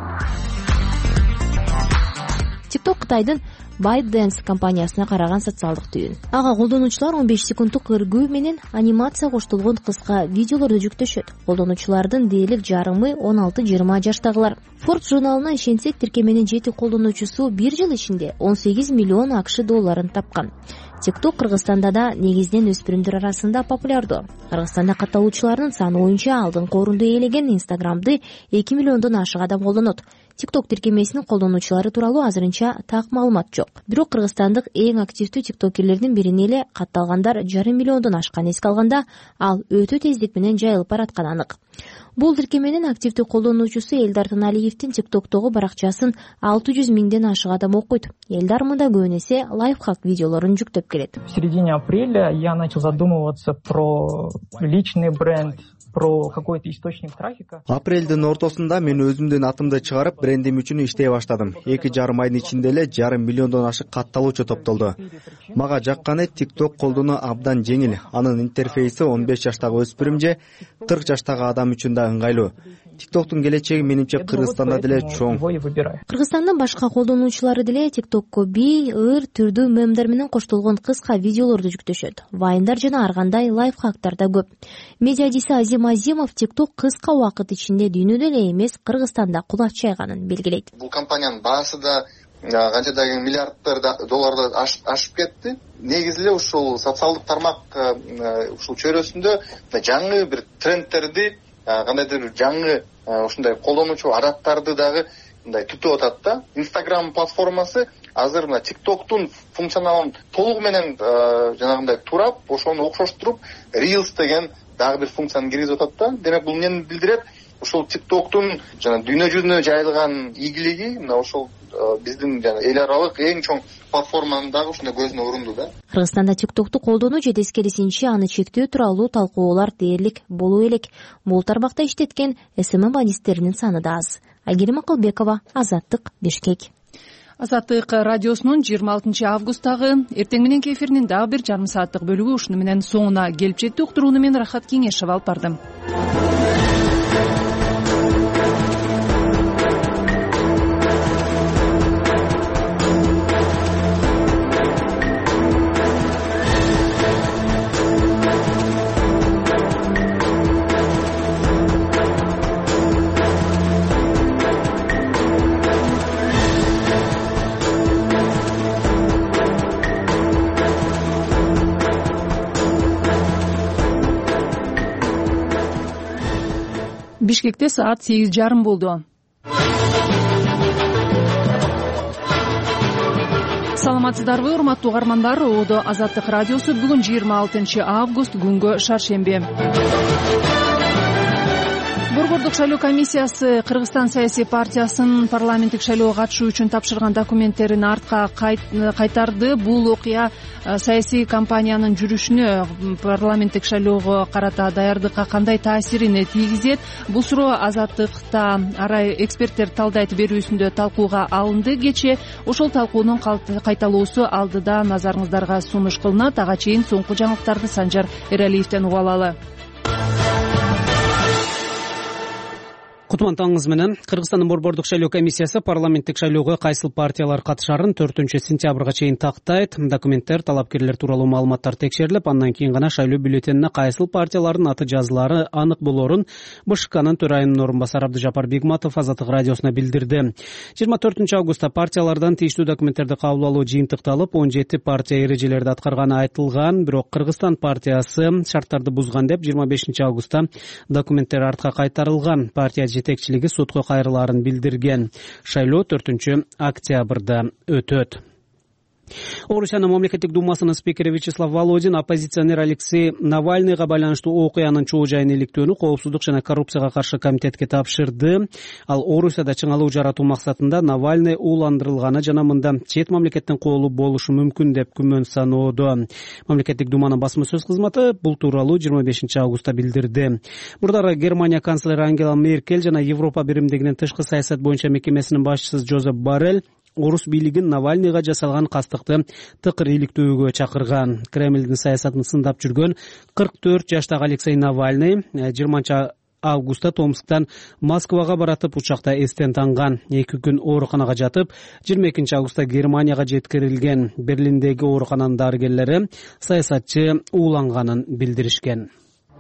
TikTok Кытайдын ByteDance компаниясына караган социалдык түйүн. Ага колдонуучулар он беш секундтук ыргөө менен анимация коштолгон кыска видеолорду жүктөшөт. Колдонуучулардын дээрлик жарымы он алты жыйырма жаштагылар. Forbes журналына ишенсек, тиркеменин жети колдонуучусу бир жыл ичинде он сегиз миллион АКШ долларын тапкан. TikTok Кыргызстанда да негизинен өспүрүмдөр арасында популярдуу. Кыргызстанда катталуучулардын саны боюнча алдыңкы орунду ээлеген Instagram'ды эки миллиондон ашык адам колдонот. TikTok тиркемесинин колдонуучулары тууралуу азырынча так маалымат жок. Бирок кыргызстандык эң активдүү тиктокерлердин бирине эле катталгандар жарым миллиондон ашкан эске алганда, ал өтө тездик менен жайылып баратканы анык. Бул тиркеменин активдүү колдонуучусу Элдар Таналиевдин TikTok'тогу баракчасын алты жүз миңден ашык адам окуйт. Элдар мында көбүн эсе лайфхак видеолорун жүктөп келет.
В середине апреля я начал задумываться про личный бренд, про какой-то источник трафика.
Апрелдин ортосунда мен өзүмдүн атымды чыгарып, брендим үчүн иштей баштадым. эки жарым айдын ичинде эле жарым миллиондон ашык катталуучу топтолду. Мага жакканы TikTok колдонуу абдан жеңил. Анын интерфейси он беш жаштагы өспүрүм же кырк жаштагы адам үчүн да ыңгайлуу. TikToктун келечеги менимче Кыргызстанда деле чоң.
Кыргызстандын башка колдонуучулары деле TikTokко бий, ыр, түрдүү мемдер менен коштолгон кыска видеолорду жүктөшөт. Вайндар жана ар кандай лайфхактар да көп. Медиадиси Азим Азимов TikTok кыска убакыт ичинде дүйнөдө эле эмес, Кыргызстанда кулач чайганын белгилейт.
Бул компаниянын баасы да канчадагы миллиарддар долларды ашып кетти. Негизи эле ушул социалдык тармак ушул чөйрөсүндө жаңы бир трендтерди, кандайдыр бир жаңы ушундай колдонуучу адаттарды дагы мындай түтүп атат да. Instagram платформасы азыр мына TikToктун функционалын толугу менен жанагындай турап, ошону окшоштуруп, Reels деген дагы бир функцияны киргизип атат да. Демек бул эмнени билдирет? Ушул TikToктун жана дүйнө жүзүнө жайылган ийгилиги мына ошол биздин жана эл аралык эң чоң платформанын дагы ушундай көзүнө урунду да.
Кыргызстанда TikToкту колдонуу же тескерисинче аны чектөө тууралуу талкуулар дээрлик болуу элек. Бул тармакта иштеткен эс эм эм бандиттеринин саны да аз. Айгерим Акылбекова, Азаттык, Бишкек.
Азаттык радиосунун жыйырма алтынчы августтагы эртең мененки эфиринин дагы бир жарым сааттык бөлүгү ушуну менен соңуна келип жетти. Уктурууну мен Рахат Кеңешева алып бардым. Бишкекте саат сегиз жарым болду. Саламатсыздарбы, урматтуу угармандар? Оодо Азаттык радиосу бүгүн жыйырма алтынчы август күнгө шаршемби. Борбордук шайлоо комиссиясы Кыргызстан саясий партиясынын парламенттик шайлоого катышуу үчүн тапшырган документтерин артка кайтарды. Бул окуя саясий кампаниянын жүрүшүнө, парламенттик шайлоого карата даярдыкка кандай таасирин тийгизет? Бул суроо Азаттыкта арай эксперттер талдайт берүүсүндө талкууга алынды. Кечээ ошол талкуунун кайталоосу алдыда назарыңыздарга сунуш кылынат. Ага чейин соңку жаңылыктарды Санжар Эралиевден угуп алалы.
Кутман таңыңыз менен. Кыргызстандын Борбордук шайлоо комиссиясы парламенттик шайлоого кайсыл партиялар катышарын төртүнчү сентябрга чейин тактайт. Документтер, талапкерлер тууралуу маалыматтар текшерилип, андан кийин гана шайлоо бюллетенине кайсыл партиялардын аты жазылары анык болорун БШКнын төрайымынын орун басары Абдыжапар Бигматов Азаттык радиосуна билдирди. жыйырма төртүнчү августта партиялардан тийиштүү документтерди кабыл алуу жыйынтыкталып, он жети партия эрежелерди аткарганы айтылган. Бирок Кыргызстан партиясы шарттарды бузган деп жыйырма бешинчи августта документтер артка кайтарылган. Партия жетекчилиги сотко кайрылаарын билдирген. Шайлоо төртүнчү октябрда өтөт. Орусиянын мамлекеттик думасынын спикери Вячеслав Володин оппозиционер Алексей Навальныйга байланыштуу окуянын чоо жайын иликтөөнү Коопсуздук жана коррупцияга каршы комитетке тапшырды. Ал Орусияда чыңалуу жаратуу максатында Навальный ууландырылганы жана мында чет мамлекеттин колу болушу мүмкүн деп күмөн саноодо. Мамлекеттик думанын басма сөз кызматы бул тууралуу жыйырма бешинчи августта билдирди. Мурдары Германия канцлери Ангела Меркель жана Европа биримдигинин тышкы саясат боюнча мекемесинин башчысы Жозеп Боррель орус бийлигин Навальныйга жасалган кастыкты тыкыр иликтөөгө чакырган. Кремлдин саясатын сындап жүргөн кырк төрт жаштагы Алексей Навальный жыйырманчы августта Томсктан Москвага баратып учакта эстен танган. Эки күн ооруканага жатып, жыйырма экинчи августта Германияга жеткирилген. Берлиндеги оорукананын дарыгерлери саясатчы ууланганын билдиришкен.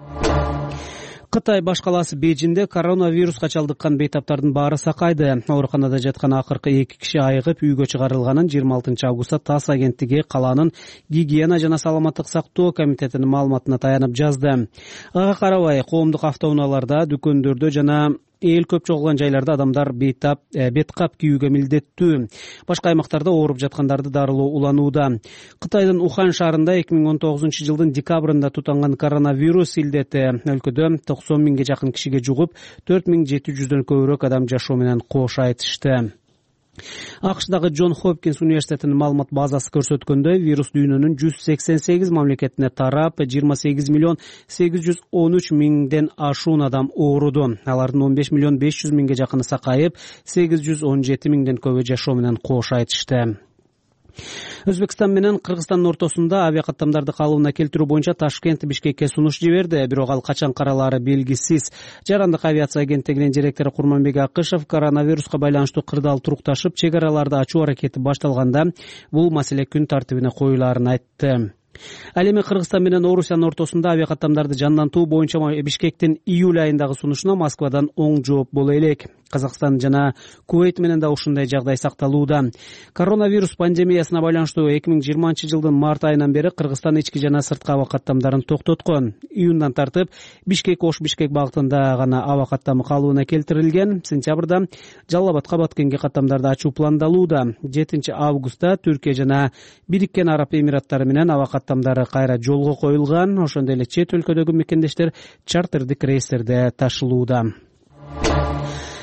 Кытай баш калаасы Бейжинде коронавируска чалдыккан бейтаптардын баары сакайды. Ооруканада жаткан акыркы эки киши айыгып үйгө чыгарылганын жыйырма алтынчы августта ТАСС агенттиги калаанын гигиена жана саламаттык сактоо комитетинин маалыматына таянып жазды. Ага карабай, коомдук автоунааларда, дүкөндөрдө жана эл көп чогулган жайларда адамдар бейтап бет кап кийүүгө милдеттүү. Башка аймактарда ооруп жаткандарды дарылоо уланууда. Кытайдын Ухань шаарында эки миң он тогузунчу жылдын декабрында тутанган коронавирус илдети өлкөдө токсон миңге жакын кишиге жугуп, төрт миң жети жүздөн көбүрөөк адам жашоо менен кош айтышты. АКШдагы Джон Хопкинс университетинин маалымат базасы көрсөткөндөй, вирус дүйнөнүн жүз сексен сегиз мамлекетине тарап, жыйырма сегиз миллион сегиз жүз он үч миңден ашуун адам ооруду. Алардын он беш миллион беш жүз миңге жакыны сакайып, сегиз жүз он жети миңден көбү жашоо менен кош айтышты. Өзбекстан менен Кыргызстандын ортосунда авиакаттамдарды калыбына келтирүү боюнча Ташкент Бишкекке сунуш жиберди, бирок ал качан каралаары белгисиз. Жарандык авиация агенттигинин директору Курманбек Акышев коронавируска байланыштуу кырдаал турукташып, чек араларды ачуу аракети башталганда бул маселе күн тартибине коюлаарын айтты. Ал эми Кыргызстан менен Орусиянын ортосунда авиакаттамдарды жандантуу боюнча Бишкектин июль айындагы сунушуна Москвадан оң жооп боло элек. Казакстан жана Кувейт менен да ушундай жагдай сакталууда. Коронавирус пандемиясына байланыштуу эки миң жыйырманчы жылдын март айынан бери Кыргызстан ички жана сырткы аба каттамдарын токтоткон. Июндан тартып Бишкек Ош Бишкек багытында гана аба каттамы калыбына келтирилген. Сентябрда Жалал Абадка Баткенге каттамдарды ачуу пландалууда. жетинчи августта Түркия жана Бириккен Араб Эмираттары менен аба каттамдары кайра жолго коюлган. Ошондой эле чет өлкөдөгү мекендештер чартердик рейстерде ташылууда.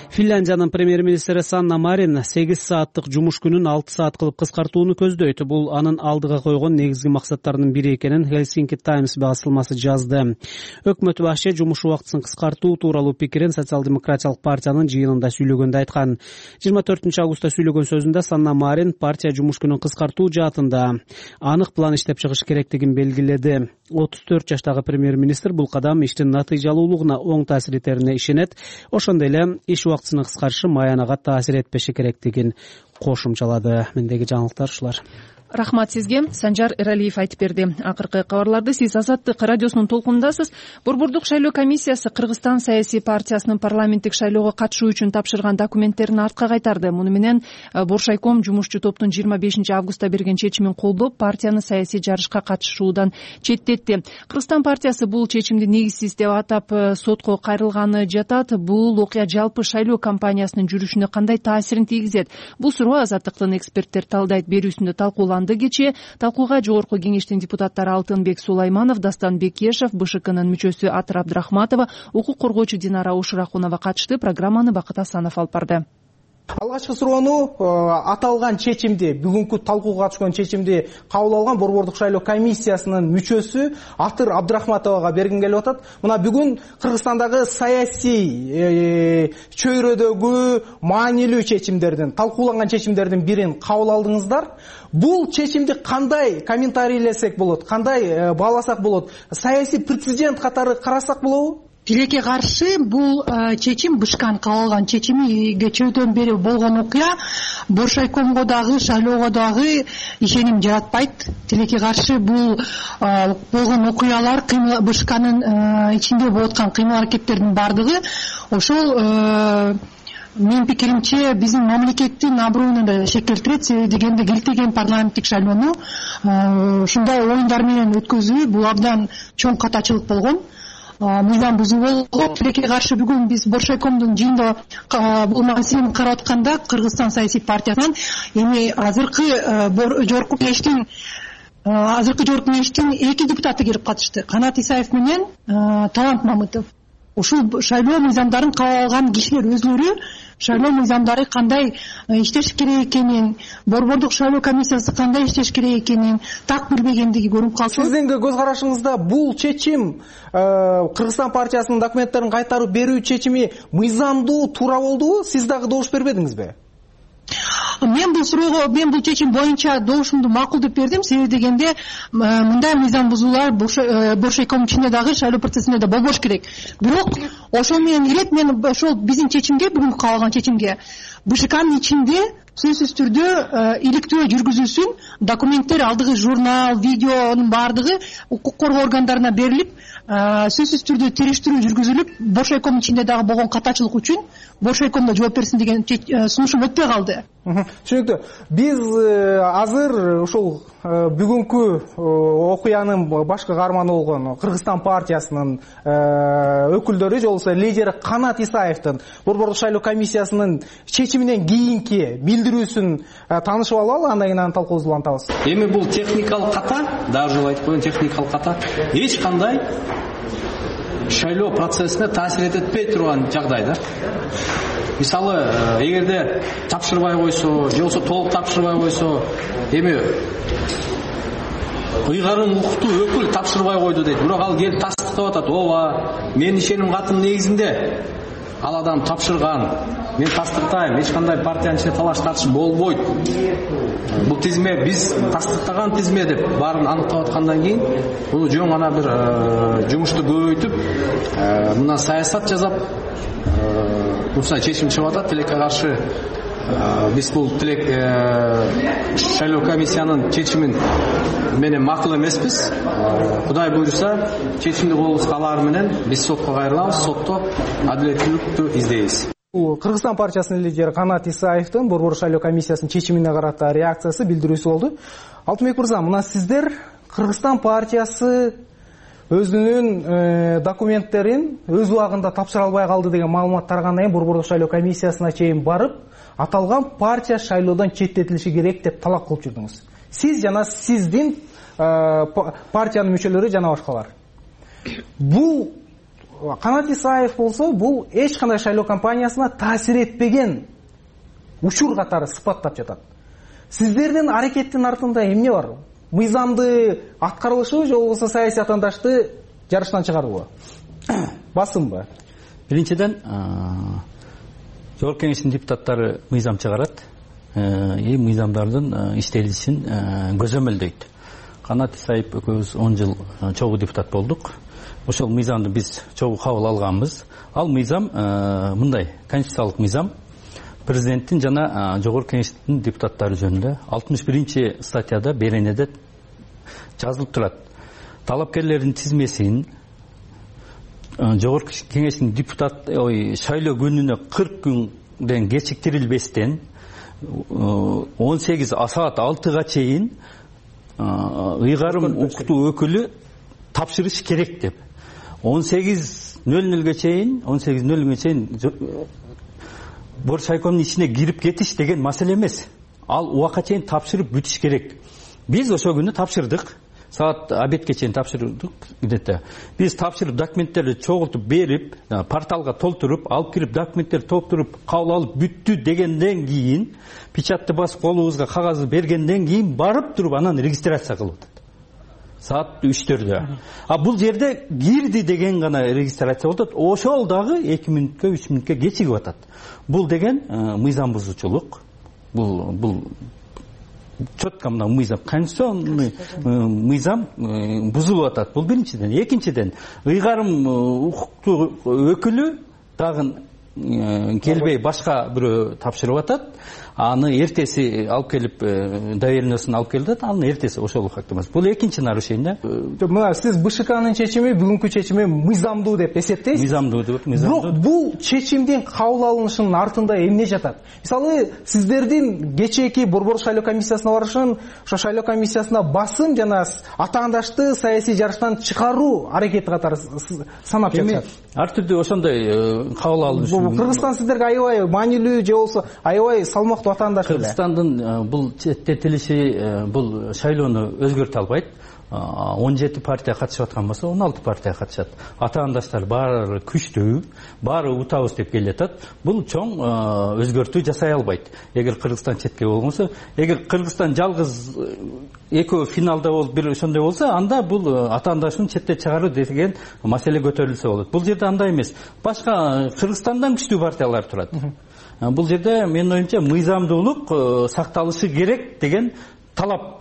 Финляндиянын премьер-министри Санна Марин сегиз сааттык жумуш күнүн алты саат кылып кыскартууну көздөйт. Бул анын алдыга койгон негизги максаттарынын бири экенин Helsinki Times басылмасы жазды. Өкмөт башчы жумуш убактысын кыскартуу тууралуу пикирин социал-демократиялык партиянын жыйынында сүйлөгөндө айткан. жыйырма төртүнчү августта сүйлөгөн сөзүндө Санна Марин партия жумуш күнүн кыскартуу жаатында анык план иштеп чыгыш керектигин белгиледи. отуз төрт жаштагы премьер-министр бул кадам иштин натыйжалуулугуна оң таасир этерине ишенет. Ошондой эле иш убактысынын кыскарышы маянага таасир этпеши керектигин кошумчалады. Мендеги жаңылыктар ушулар.
Рахмат сизге. Санжар Эралиев айтып берди. Акыркы кабарларды сиз Азаттык радиосунун толкунундасыз. Борбордук шайлоо комиссиясы Кыргызстан саясий партиясынын парламенттик шайлоого катышуу үчүн тапшырган документтерин артка кайтарды. Муну менен Боршайком жумушчу топтун жыйырма бешинчи августта берген чечимин колдоп, партияны саясий жарышка катышуудан четтетти. Кыргызстан партиясы бул чечимди негизсиз деп атап сотко кайрылганы жатат. Бул окуя жалпы шайлоо кампаниясынын жүрүшүнө кандай таасирин тийгизет? Бул суроо Азаттыктын эксперттер талдайт берүүсүндө талкууланды. Кечээ талкууга жогорку кеңештин депутаттары Алтынбек Сулайманов, Дастан Бекешев, БШКнын мүчөсү Атыр Абдрахматова, укук коргоочу Динара Ушуракунова катышты. Программаны Бакыт Асанов алып барды.
Алгачкы суроону аталган чечимди, бүгүнкү талкууга катышкан чечимди кабыл алган Борбордук шайлоо комиссиясынын мүчөсү Атыр Абдрахматовага бергим келип атат. Мына бүгүн Кыргызстандагы саясий чөйрөдөгү маанилүү чечимдердин, талкууланган чечимдердин бирин кабыл алдыңыздар. Бул чечимди кандай комментарийлесек болот, кандай бааласак болот? Саясий прецедент катары карасак болобу?
Тилекке каршы бул чечим БШКнын кабыл алган чечими кечөөдөн бери болгон окуя Боршайкомго дагы, шайлоого дагы ишеним жаратпайт. Тилекке каршы бул болгон окуялар БШКнын ичинде болуп аткан кыймыл аракеттердин бардыгы ошол менин пикиримче биздин мамлекеттин аброюна да шек келтирет. Себеби дегенде килтеген парламенттик шайлоону ушундай оюндар менен өткөзүү бул абдан чоң катачылык болгон. Мыйзам бузуу болгон. Тилекке каршы бүгүн биз Боршайкомдун жыйында бул маселени карап атканда Кыргызстан саясий партиясынан эми азыркы жогорку кеңештин азыркы жогорку кеңештин эки депутаты келип катышты. Канат Исаев менен Талант Мамытов. Ушул шайлоо мыйзамдарын кабыл алган кишилер өзлөрү шайлоо мыйзамдары кандай иштеш керек экенин, Борбордук шайлоо комиссиясы кандай иштеш керек экенин так билбегендиги көрүнүп калды.
Сиздин көз карашыңызда бул чечим Кыргызстан партиясынын документтерин кайтарып берүү чечими мыйзамдуу, туура болдубу? Сиз дагы добуш бербедиңизби?
Мен бул суроого, мен бул чечим боюнча добушумду макул деп бердим. Себеби дегенде мындай мыйзам бузуулар Боршайком ичинде дагы, шайлоо процессинде да болбош керек. Бирок ошол менен ирет мен ошол биздин чечимге, бүгүнкү кабыл алган чечимге БШКнын ичинде сөзсүз түрдө иликтөө жүргүзүлсүн. Документтер, алдыгы журнал, видеонун баардыгы укук коргоо органдарына берилип, сөзсүз түрдө териштирүү жүргүзүлүп, Боршайкомдун ичинде дагы болгон катачылык үчүн Боршайком да жооп берсин деген сунушум өтпөй калды.
Түшүнүктүү. Биз азыр ушул бүгүнкү окуянын башкы каарманы болгон Кыргызстан партиясынын өкүлдөрү, же болбосо лидери Канат Исаевдин Борбордук шайлоо комиссиясынын чечиминен кийинки билдирүүсүн таанышып алалы, андан кийин анын талкуубузду улантабыз.
Эми бул техникалык ката, дагы жолу айтып коеюн, техникалык ката эч кандай шайлоо процессине таасир этпей турган жагдай да. Мисалы, эгерде тапшырбай койсо, же болбосо толук тапшырбай койсо, эми ыйгарым укуктуу өкүл тапшырбай койду дейт. Бирок ал келип тастыктап атат. Ооба, менин ишеним катым негизинде ал адам тапшырган. Мен тастыктайм, эч кандай партиянын ичинде талаш тартыш болбойт. Бул тизме биз тастыктаган тизме деп баарын аныктап аткандан кийин, муну жөн гана бир жумушту көбөйтүп, мына саясат жасап, ушундай чечим чыгып атат. Тилекке каршы биз бул тилек шайлоо комиссиянын чечимин менен макул эмеспиз. Кудай буйруса, чечимди колубузга алаар менен биз сотко кайрылабыз, сотто адилеттүүлүктү издейбиз.
Кыргызстан партиясынын лидери Канат Исаевдин Борбордук шайлоо комиссиясынын чечимине карата реакциясы, билдирүүсү болду. Алтынбек мырза, мына сиздер Кыргызстан партиясы өзүнүн документтерин өз убагында тапшыра албай калды деген маалымат таргандан кийин Борбордук шайлоо комиссиясына чейин барып, аталган партия шайлоодон четтетилиши керек деп талап кылып жүрдүңүз. Сиз жана сиздин партиянын мүчөлөрү жана башкалар. Бул Канат Исаев болсо бул эч кандай шайлоо кампаниясына таасир этпеген учур катары сыпаттап жатат. Сиздердин аракеттин артында эмне бар? Мыйзамды аткарылышы же болбосо саясий атаандашты жарыштан чыгаруу? Басымбы?
Биринчиден, Жогорку Кеңештин депутаттары мыйзам чыгарат, и мыйзамдардын иштелишин көзөмөлдөйт. Канат Исаев экөөбүз он жыл чогуу депутат болдук. Ошол мыйзамды биз чогуу кабыл алганбыз. Ал мыйзам мындай, конституциялык мыйзам. Президенттин жана Жогорку Кеңештин депутаттары жөнүндө алтымыш биринчи статьяда беренеде жазылып турат. Талапкерлердин тизмесин Жогорку Кеңештин депутат ой шайлоо күнүнө кырк күндөн кечиктирилбестен он сегиз саат алтыга чейин ыйгарым укуктуу өкүлү тапшырыш керек деп. он сегиз нөл нөлгө чейин, он сегиз нөл нөлгө чейин Боршайкомдун ичине кирип кетиш деген маселе эмес. Ал убакка чейин тапшырып бүтүш керек. Биз ошол күнү тапшырдык. Саат обедке чейин тапшырдык. Где-то. Биз тапшырып документтерди чогултуп берип, порталга толтуруп, алып кирип документтерди толтуруп, кабыл алып бүттү дегенден кийин, печатты басып колубузга кагазды бергенден кийин барып туруп анан регистрация кылып атат. Саат үчтөрдө. А бул жерде кирди деген гана регистрация болот. Ошол дагы эки мүнөткө, үч мүнөткө кечигип атат. Бул деген мыйзам бузуучулук. Бул бул четко мына мыйзам, конституционный мыйзам бузулуп атат. Бул биринчиден. Экинчиден, ыйгарым укуктуу өкүлү дагы келбей башка бирөө тапшырып атат. Аны эртеси алып келип доверенностун алып келди, аны эртеси ошол фактымыз. Бул экинчи нарушение.
Мына сиз БШКнын чечими, бүгүнкү чечими мыйзамдуу деп эсептейсиз?
Мыйзамдуу деп, мыйзамдуу.
Бирок бул чечимдин кабыл алынышынын артында эмне жатат? Мисалы, сиздердин кечээки Борбор шайлоо комиссиясына барышын, ошо шайлоо комиссиясына басым жана атаандашты саясий жарыштан чыгаруу аракети катары санап жатат.
Ар түрдүү ошондой кабыл алыш.
Кыргызстан сиздерге аябай маанилүү же болсо аябай салмактуу атаандаш эле.
Кыргызстандын бул четтетилиши бул шайлоону өзгөртө албайт. он жети партия катышып аткан болсо он алты партия катышат. Атаандаштар баары күчтүү, баары утабыз деп келатат. Бул чоң өзгөртүү жасай албайт. Эгер Кыргызстан четке болгонсо, эгер Кыргызстан жалгыз экөө финалда болуп бир ошондой болсо, анда бул атаандашын четте чыгаруу деген маселе көтөрүлсө болот. Бул жерде андай эмес. Башка Кыргызстандан күчтүү партиялар турат. Бул жерде менин оюмча мыйзамдуулук сакталышы керек деген талап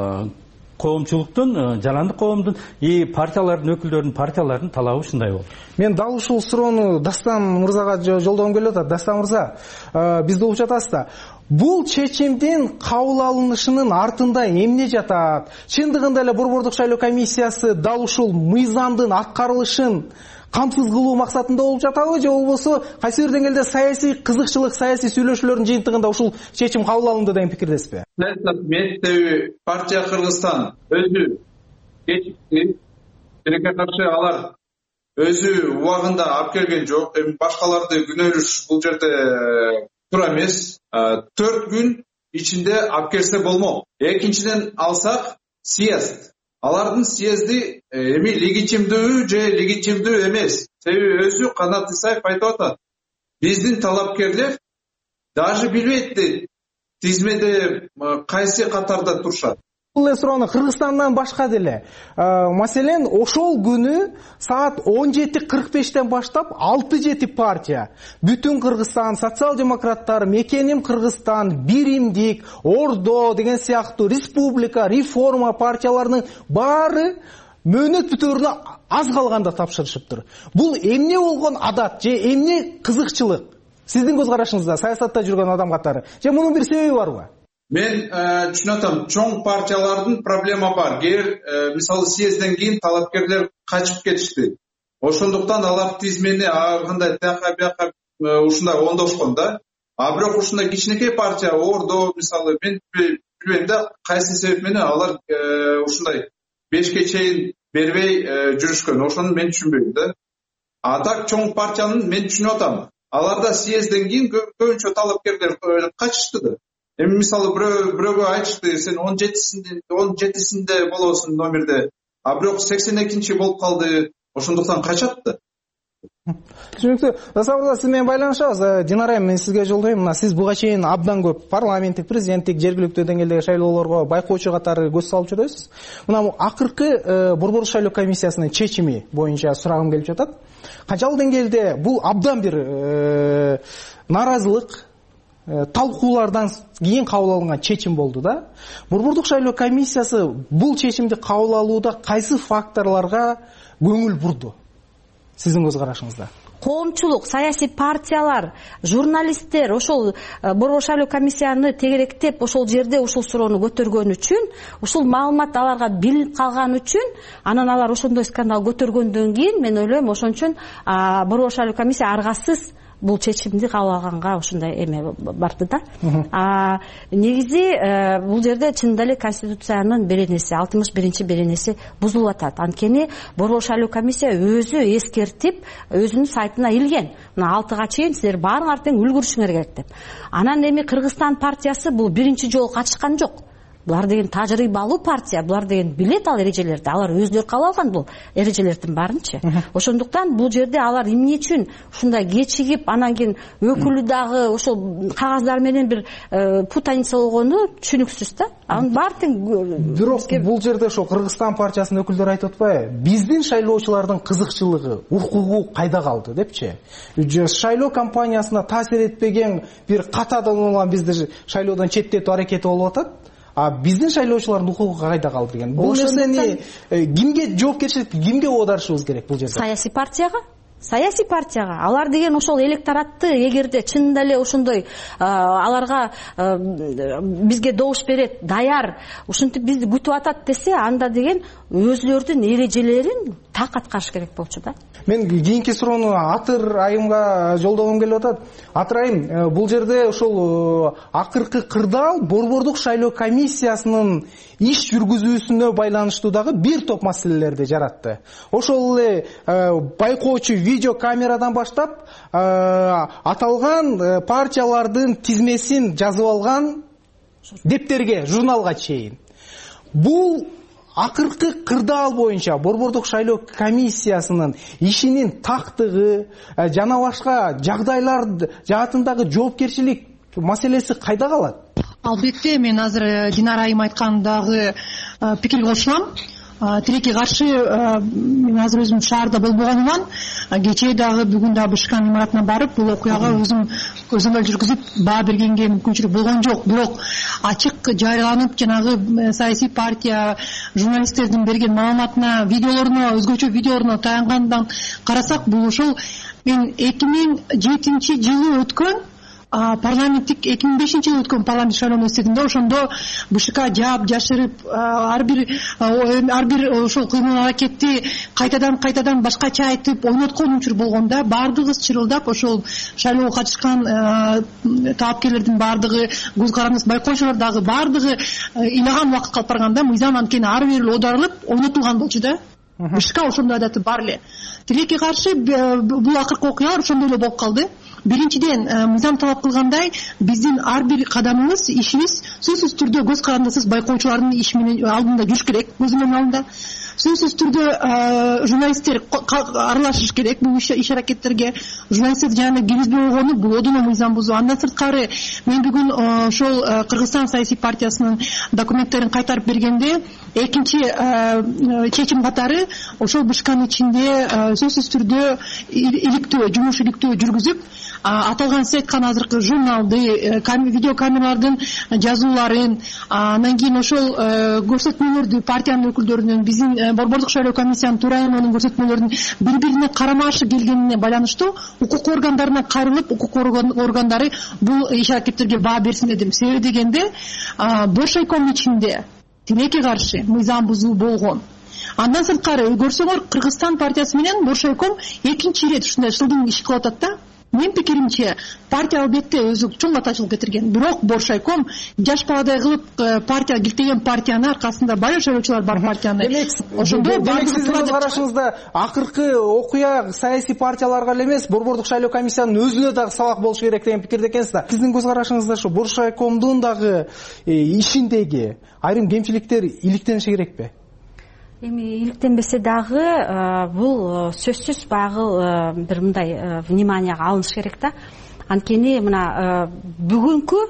коомчулуктун, жарандык коомдун и партиялардын өкүлдөрүнүн, партиялардын талабы ушундай болду.
Мен дал ушул суроону Дастан мырзага жолдогум келип атат. Дастан мырза, бизди угуп жатасыз да. Бул чечимдин кабыл алынышынын артында эмне жатат? Чындыгында эле Борбордук шайлоо комиссиясы дал ушул мыйзамдын аткарылышын камсыз кылуу максатында болуп жатабы же болбосо кайсы бир деңгээлде саясий кызыкчылык, саясий сүйлөшүүлөрдүн жыйынтыгында ушул чечим кабыл алынды деген пикирдесизби?
Мен партия Кыргызстан өзү кечикти, тилекке каршы алар өзү убагында алып келген жок. Эми башкаларды күнөөлөш бул жерде туура эмес. төрт күн ичинде алып келсе болмок. Экинчиден алсак съезд. Алардын съезди эми легитимдүү же легитимдүү эмес. Себеби өзү Канат Исаев айтып атат. Биздин талапкерлер даже билбейт дейт. Тизмеде кайсы катарда турушат.
Бул эле суроону Кыргызстандан башка деле. Маселен, ошол күнү саат он жети кырк бештен баштап алты жети партия, Бүтүн Кыргызстан, социал-демократтар, Мекеним Кыргызстан, Биримдик, Ордо деген сыяктуу республика, реформа партияларынын баары мөөнөт бүтөөрүнө аз калганда тапшырышыптыр. Бул эмне болгон адат же эмне кызыкчылык? Сиздин көз карашыңызда саясатта жүргөн адам катары. Же мунун бир себеби барбы?
Мен түшүнүп атам, чоң партиялардын проблема бар. Кээ мисалы съезден кийин талапкерлер качып кетишти. Ошондуктан алар тизмени ар кандай тияка бияка ушундай оңдошкон да. А бирок ушундай кичинекей партия Ордо мисалы мен билбейм да кайсы себеп менен алар ушундай бешке чейин бербей жүрүшкөн. Ошону мен түшүнбөйм да. А так чоң партиянын мен түшүнүп атам. Аларда съезден кийин көбүнчө талапкерлер качышты да. Эми мисалы бирөөгө айтышты, сен он жетисинде он жетисинде болосуң номерде, а бирок сексен экинчи болуп калды, ошондуктан качат да.
Түшүнүктүү. Сабырда сиз менен байланышабыз. Динара айым, мен сизге жолдойм. Мына сиз буга чейин абдан көп парламенттик, президенттик, жергиликтүү деңгээлдеги шайлоолорго байкоочу катары көз салып жүрөсүз. Мына акыркы Борбордук шайлоо комиссиясынын чечими боюнча сурагым келип жатат. Канчалык деңгээлде бул абдан бир нааразылык, талкуулардан кийин кабыл алынган чечим болду да. Борбордук шайлоо комиссиясы бул чечимди кабыл алууда кайсы факторлорго көңүл бурду? Сиздин көз карашыңызда.
Коомчулук, саясий партиялар, журналисттер ошол Борбордук шайлоо комиссияны тегеректеп ошол жерде ушул суроону көтөргөн үчүн, ушул маалымат аларга билинип калган үчүн, анан алар ошондой скандал көтөргөндөн кийин мен ойлойм ошон үчүн Борбордук шайлоо комиссия аргасыз бул чечимди кабыл алганга ушундай эме барды да. А негизи бул жерде чындап эле конституциянын беренеси, алтымыш биринчи беренеси бузулуп атат. Анткени Борбордук шайлоо комиссия өзү эскертип, өзүнүн сайтына илген. Мына алтыга чейин силер баарыңар тең үлгүрүшүңөр керек деп. Анан эми Кыргызстан партиясы бул биринчи жолу катышкан жок. Булар деген тажрыйбалуу партия, булар деген билет ал эрежелерди, алар өзүлөрү кабыл алган бул эрежелердин баарынчы. Ошондуктан бул жерде алар эмне үчүн ушундай кечигип, анан кийин өкүлү дагы ошол кагаздар менен бир путаница болгону түшүнүксүз да. Анын баары тең.
Бирок бул жерде ошо Кыргызстан партиясынын өкүлдөрү айтып атпайбы? Биздин шайлоочулардын кызыкчылыгы, укугу кайда калды депчи. Шайлоо кампаниясына таасир этпеген бир катадан болгон бизди шайлоодон четтетүү аракети болуп атат. А биздин шайлоочулардын укугу кайда калды деген? Бул нерсени кимге жоопкерчилик, кимге оодарышыбыз керек бул жерде?
Саясий партияга. Саясий партияга. Алар деген ошол электоратты эгерде чынында эле ошондой аларга бизге добуш берет, даяр, ушинтип бизди күтүп атат десе, анда деген өзүлөрүнүн эрежелерин так аткарыш керек болчу да.
Мен кийинки суроону Атыр айымга жолдогум келип атат. Атыр айым, бул жерде ошол акыркы кырдаал Борбордук шайлоо комиссиясынын иш жүргүзүүсүнө байланыштуу дагы бир топ маселелерди жаратты. Ошол эле байкоочу видео камерадан баштап аталган партиялардын тизмесин жазып алган дептерге, журналга чейин. Бул акыркы кырдаал боюнча Борбордук шайлоо комиссиясынын ишинин тактыгы жана башка жагдайлар жаатындагы жоопкерчилик маселеси кайда калат?
Албетте, мен азыр Динара айым айткандагы пикирге кошулам. Тилекке каршы мен азыр өзүм шаарда болбогонуман, кечээ дагы бүгүн дагы Бышкан имаратына барып, бул окуяга өзүм көзөмөл жүргүзүп баа бергенге мүмкүнчүлүк болгон жок. Бирок ачык жарыяланып, жанагы саясий партия журналисттердин берген маалыматына, видеолоруна, өзгөчө видеолоруна таянгандан карасак, бул ошол мен эки миң жетинчи жылы өткөн парламенттик эки миң бешинчи жылы өткөн парламент шайлоону эстедим да. Ошондо БШК жаап, жашырып, ар бир ар бир ошол кыймыл аракетти кайтадан кайтадан башкача айтып, ойноткон учур болгондо баардыгыбыз чырылдап, ошол шайлоого катышкан талапкерлердин баардыгы, көз карандыбыз, байкоочулар дагы баардыгы ыйлаган убакыт калып барганда, мыйзам анткени ары бери оодарылып, ойнотулган болчу да. БШК ошондой адаты бар эле. Тилекке каршы бул акыркы окуялар ошондой эле болуп калды. Биринчиден, мыйзам талап кылгандай, биздин ар бир кадамыбыз, ишибиз сөзсүз түрдө көз карандысыз байкоочулардын иш менен алдында жүрүш керек, көзүмөн алдында. Сөзсүз түрдө журналисттер аралашыш керек бул иш аракеттерге. Журналисттер жана киргизбей койгону бул одоно мыйзам бузуу. Андан сырткары мен бүгүн ошол Кыргызстан саясий партиясынын документтерин кайтарып бергенде, экинчи чечим катары ошол Бышканын ичинде сөзсүз түрдө иликтөө, жумуш иликтөө жүргүзүп, аталган сиз айткан азыркы журналды, видео камералардын жазууларын, андан кийин ошол көрсөтмөлөрдү партиянын өкүлдөрүнүн, биздин Борбордук шайлоо комиссиянын төрайымынын көрсөтмөлөрүнүн бири-бирине карама-каршы келгенине байланыштуу укук органдарына кайрылып, укук органдары бул иш аракеттерге баа берсин дедим. Себеби дегенде, Боршайком ичинде тилекке каршы мыйзам бузуу болгон. Андан сырткары көрсөңөр, Кыргызстан партиясы менен Боршайком экинчи ирет ушундай шылдың иш кылып атат да. Мен пикиримче, партия албетте өзү чоң атачылык кетирген. Бирок Боршайком жаш баладай кылып партия килтеген партияны аркасында баары шайлоочулар бар партияны.
Ошондо сиздин көз карашыңызда акыркы окуя саясий партияларга эле эмес, Борбордук шайлоо комиссиянын өзүнө дагы сабак болуш керек деген пикирде экенсиз да. Сиздин көз карашыңызда ошо Боршайкомдун дагы ишиндеги айрым кемчиликтер иликтениши керекпи?
эми иликтенбесе дагы бул сөзсүз баягы бир мындай вниманияга алыныш керек да. Анткени мына бүгүнкү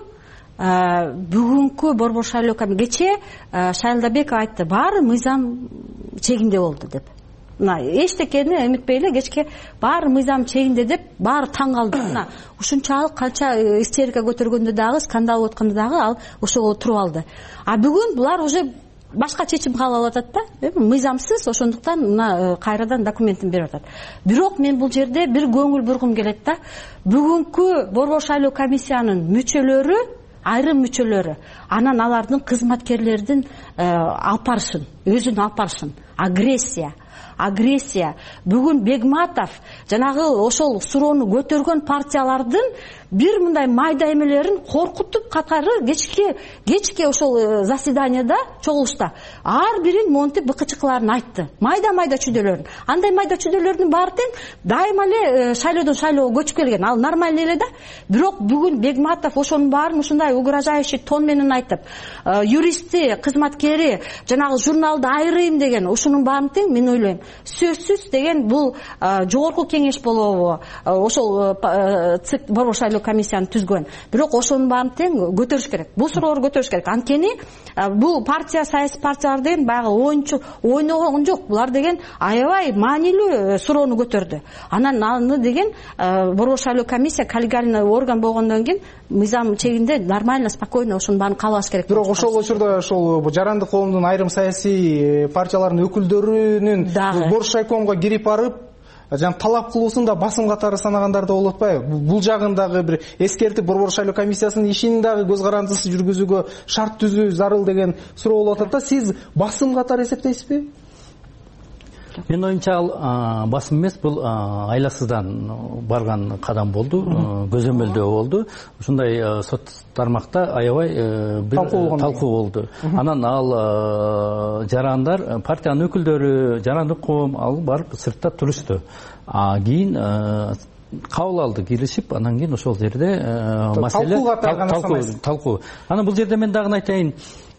бүгүнкү борбор шайлоо комиссиясы кечээ Шайлдабеков айтты, баары мыйзам чегинде болду деп. Мына эчтекени эметпей эле кечке баары мыйзам чегинде деп баары таң калды. Мына ушунчалык канча истерика көтөргөндө дагы, скандал болуп атканда дагы ал ошого туруп алды. А бүгүн булар уже башка чечим кабыл алып атат да, мыйзамсыз, ошондуктан мына кайрадан документин берип атат. Бирок мен бул жерде бир көңүл бургум келет да. Бүгүнкү борбор шайлоо комиссиянын мүчөлөрү, айрым мүчөлөрү, анан алардын кызматкерлердин алып барышын, өзүн алып барышын, агрессия агрессия бүгүн Бегматов жанагы ошол суроону көтөргөн партиялардын бир мындай майда эмелерин коркутуп катары кечке кечке ошол заседанияда, чогулушта ар бирин монтип быкычыкыларын айтты. Майда майда чүдөлөрүн. Андай майда чүдөлөрдүн баары тең дайыма эле шайлоодон шайлоого көчүп келген. Ал нормально эле да. Бирок бүгүн Бегматов ошонун баарын ушундай угрожающий тон менен айтып, юристи, кызматкери, жанагы журналды айырайм деген ушунун баарын тең мен ойлойм. Сөзсүз деген бул жогорку кеңеш болобу, ошол ЦИК борбор шайлоо комиссияны түзгөн. Бирок ошонун баарын тең көтөрүш керек. Бул суроолорду көтөрүш керек. Анткени бул партия, саясий партиялар деген баягы оюнчу ойногон жок. Булар деген аябай маанилүү суроону көтөрдү. Анан аны деген борбор шайлоо комиссия коллегиальный орган болгондон кийин мыйзам чегинде нормально, спокойно ошонун баарын каалаш керек.
Бирок ошол учурда ошол жарандык коомдун айрым саясий партиялардын өкүлдөрүнүн Боршайкомго кирип барып, жан талап кылуусун да басым катары санагандар да болуп атпайбы? Бул жагын дагы бир эскертип, борбор шайлоо комиссиясынын ишин дагы көз карандысыз жүргүзүүгө шарт түзүү зарыл деген суроо болуп атат да. Сиз басым катары эсептейсизби?
Мен оюмча ал басым эмес, бул айласыздан барган кадам болду, көзөмөлдөө болду. Ушундай сот тармакта аябай бир талкуу болду. Анан ал жарандар, партиянын өкүлдөрү, жарандык коом ал барып сыртта турушту. А кийин кабыл алды, киришип, анан кийин ошол жерде маселе талкуу. Анан бул жерде мен дагы айтайын,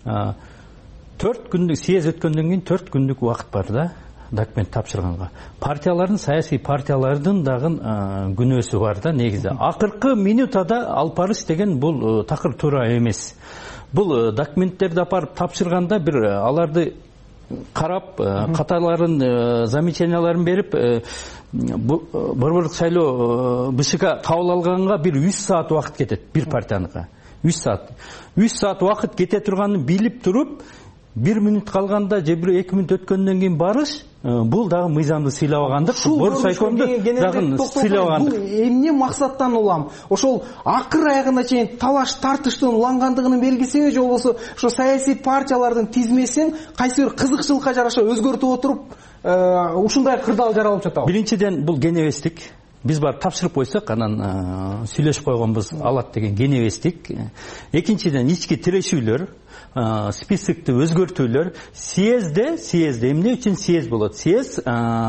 төрт күндүк съезд өткөндөн кийин төрт күндүк убакыт бар да. Документ тапшырганга. Партиялардын, саясий партиялардын дагы күнөөсү бар да негизи. Акыркы минутада алып барыш деген бул такыр туура эмес. Бул документтерди апарып тапшырганда бир аларды карап, каталарын, замечанияларын берип, борборлук шайлоо БШК кабыл алганга бир үч саат убакыт кетет бир партияныкка. үч саат. үч саат убакыт кете турганын билип туруп, бир мүнөт калганда же бир эки мүнөт өткөндөн кийин барыш, бул дагы мыйзамды сыйлабагандык, Боршайкомду дагы сыйлабагандык.
Бул эмне максаттан улам? Ошол акыр аягына чейин талаш тартыштын улангандыгынын белгисиби, же болбосо ошо саясий партиялардын тизмесин кайсы бир кызыкчылыкка жараша өзгөртүп отуруп ушундай кырдаал жаралып жатабы?
Биринчиден бул кенебестик. Биз барып тапшырып койсок, анан сүйлөшүп койгонбуз алат деген кенебестик. Экинчиден ички тирешүүлөр, списокты өзгөртүүлөр. Съезде, съезде эмне үчүн съезд болот? Съезд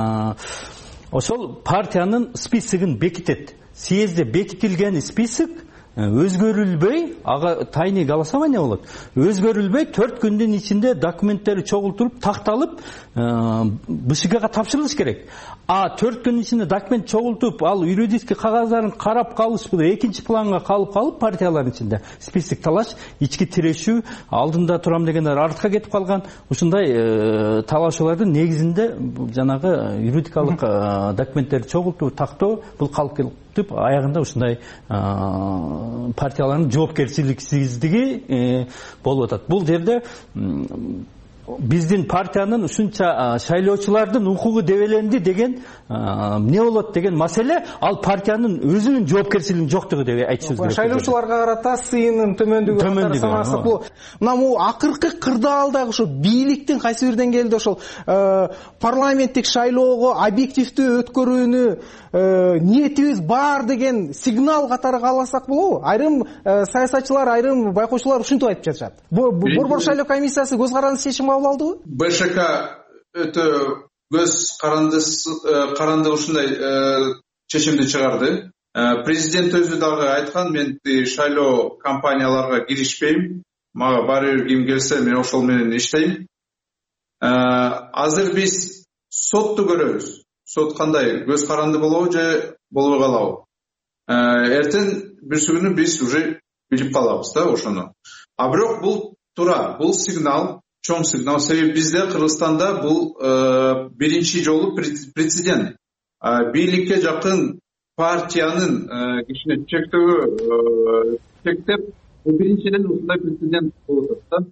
ошол партиянын списогун бекитет. Съездде бекитилген список өзгөрүлбөй, ага тайный голосование болот. Өзгөрүлбөй төрт күндүн ичинде документтери чогултуруп, такталып, БШКга тапшырылыш керек. А төрт күндүн ичинде документ чогултуп, ал юридический кагаздарын карап калыш бул экинчи планга калып калып партиялардын ичинде список талаш, ички тирешүү, алдында турам дегендер артка кетип калган. Ушундай талашуулардын негизинде жанагы юридикалык документтерди чогултуп, тактоо бул калып келип аягында ушундай партиялардын жоопкерчиликсиздиги болуп атат. Бул жерде биздин партиянын ушунча шайлоочулардын укугу дебеленди деген эмне болот деген маселе, ал партиянын өзүнүн жоопкерчилигинин жоктугу деп айтышыбыз керек.
Шайлоочуларга карата сыйынын төмөндүгү саналса, бул мына бул акыркы кырдаалдагы ошо бийликтин кайсы бир деңгээлде ошол парламенттик шайлоого объективдүү өткөрүүнү ниетибиз бар деген сигнал катары кааласак болобу? Айрым саясатчылар, айрым байкоочулар ушинтип айтып жатышат. Борбор шайлоо комиссиясы көз карандысыз чечим кабыл алдыбы?
БШК өтө көз каранды ушундай чечимди чыгарды. Президент өзү дагы айткан, мен шайлоо кампанияларга киришпейм, мага баары бир ким келсе мен ошол менен иштейм. азыр биз сотту көрөбүз. Сот кандай көз каранды болобу же болбой калабы. Эртең бүрсү күнү биз уже билип калабыз да ошону. А бирок бул туура, бул сигнал, чоң сигнал. Себеби бизде Кыргызстанда бул биринчи жолу прецедент. Бийликке жакын партиянын кишине чектөө чектеп, биринчиден ушундай прецедент болуп атат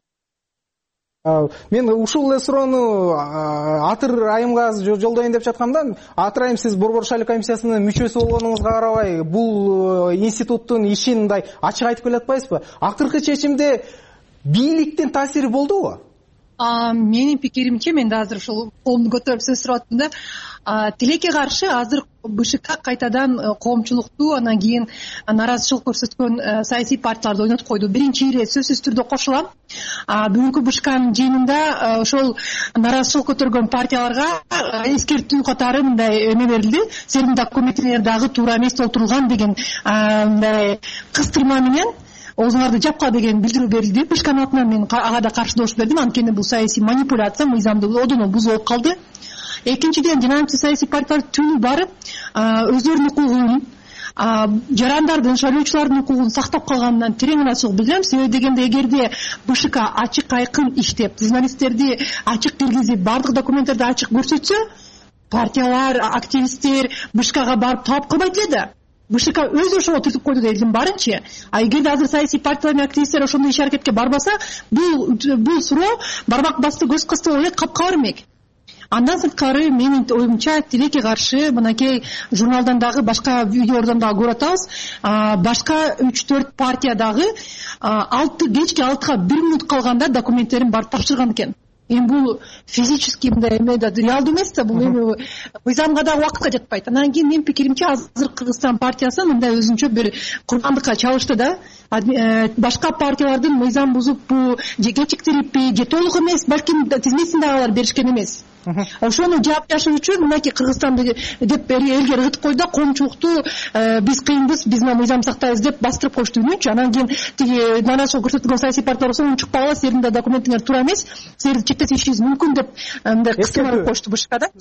да.
Мен ушул эле суроону Атыр айымга жолдоюн деп жатканда, Атыр айым, сиз Борбор шайлоо комиссиясынын мүчөсү болгонуңузга карабай, бул институттун ишин мындай ачык айтып келе атпайсызбы? Акыркы чечимде бийликтин таасири болдубу?
Менин пикиримче, мен да азыр ушул коомду көтөрүп сөз сурап аттым да. Тилекке каршы азыр БШК кайтадан коомчулукту, анан кийин нааразычылык көрсөткөн саясий партияларды ойнотуп койду. Биринчи ирет сөзсүз түрдө кошулам. Бүгүнкү БШКнын жыйынында ошол нааразычылык көтөргөн партияларга эскертүү катары мындай эме берилди. Силердин документиңер дагы туура эмес толтурулган деген мындай кыстырма менен өзүңөрдү жапка деген билдирүү берилди. БШКнын атынан мен ага да каршы добуш бердим. Анткени бул саясий манипуляция, мыйзамды одоно бузулуп калды. Экинчиден, жанагы саясий партиялар түнү барып, өздөрүнүн укугун, жарандардын, шайлоочулардын укугун сактап калганынан терең ыраазычылык билдирем. Себеби дегенде, эгерде БШК ачык айкын иштеп, журналисттерди ачык киргизип, бардык документтерди ачык көрсөтсө, партиялар, активисттер БШКга барып талап кылбайт эле да. БШК өзү ошого түртүп койду да элдин баарынчы. А эгерде азыр саясий партиялар менен активисттер ошондой иш аракетке барбаса, бул бул суроо бармак басты көз кысты эле капка бермек. Андан сырткары, менин оюмча, тилекке каршы мынакей журналдан дагы, башка видеолордон дагы көрүп атабыз. Башка үч төрт партия дагы алты кечки алтыга бир мүнөт калганда документтерин барып тапшырган экен. Эми бул физически мындай эме да реалдуу эмес да, бул эми мыйзамга дагы убакытка жатпайт. Анан кийин менин пикиримче, азыр Кыргызстан партиясы мындай өзүнчө бир курмандыкка чалышты да. Башка партиялардын мыйзам бузуп, бу же кечиктириппи, же толук эмес, балким тизмесин дагы алар беришкен эмес. Ошону жаап жашоо үчүн мынакей Кыргызстанды деп элге ыргытып койду да, коомчулукту биз кыйынбыз, биз мына мыйзам сактайбыз деп бастырып коюшту үмүнчү. Анан кийин тиги нааразычылык көрсөткөн саясий партиялар ошону чыкпагыла, силердин да документиңер туура эмес, силерди чектетишибиз мүмкүн деп мындай кыстырма коюшту БШК да.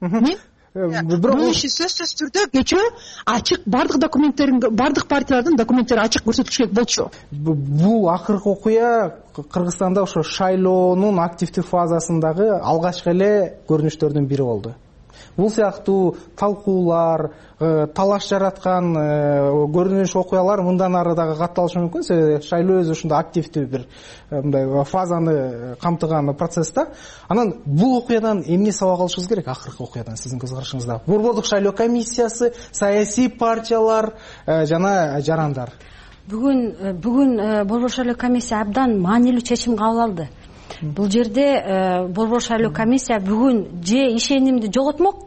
Бул иши сөзсүз түрдө кечөө ачык, бардык документтерин, бардык партиялардын документтери ачык көрсөтүлүш керек болчу.
Бул акыркы окуя Кыргызстанда ошо шайлоонун активдүү фазасындагы алгачкы эле көрүнүштөрдүн бири болду. Бул сыяктуу талкуулар, талаш жараткан көрүнүш окуялар мындан ары дагы катталышы мүмкүн. Себеби шайлоо өзү ушундай активдүү бир мындай фазаны камтыган процесс да. Анан бул окуядан эмне сабак алышыбыз керек? Акыркы окуядан сиздин көз карашыңызда Борбордук шайлоо комиссиясы, саясий партиялар жана жарандар.
Бүгүн бүгүн Борбор шайлоо комиссия абдан маанилүү чечим кабыл алды. Бул жерде Борбор шайлоо комиссия бүгүн же ишенимди жоготмок,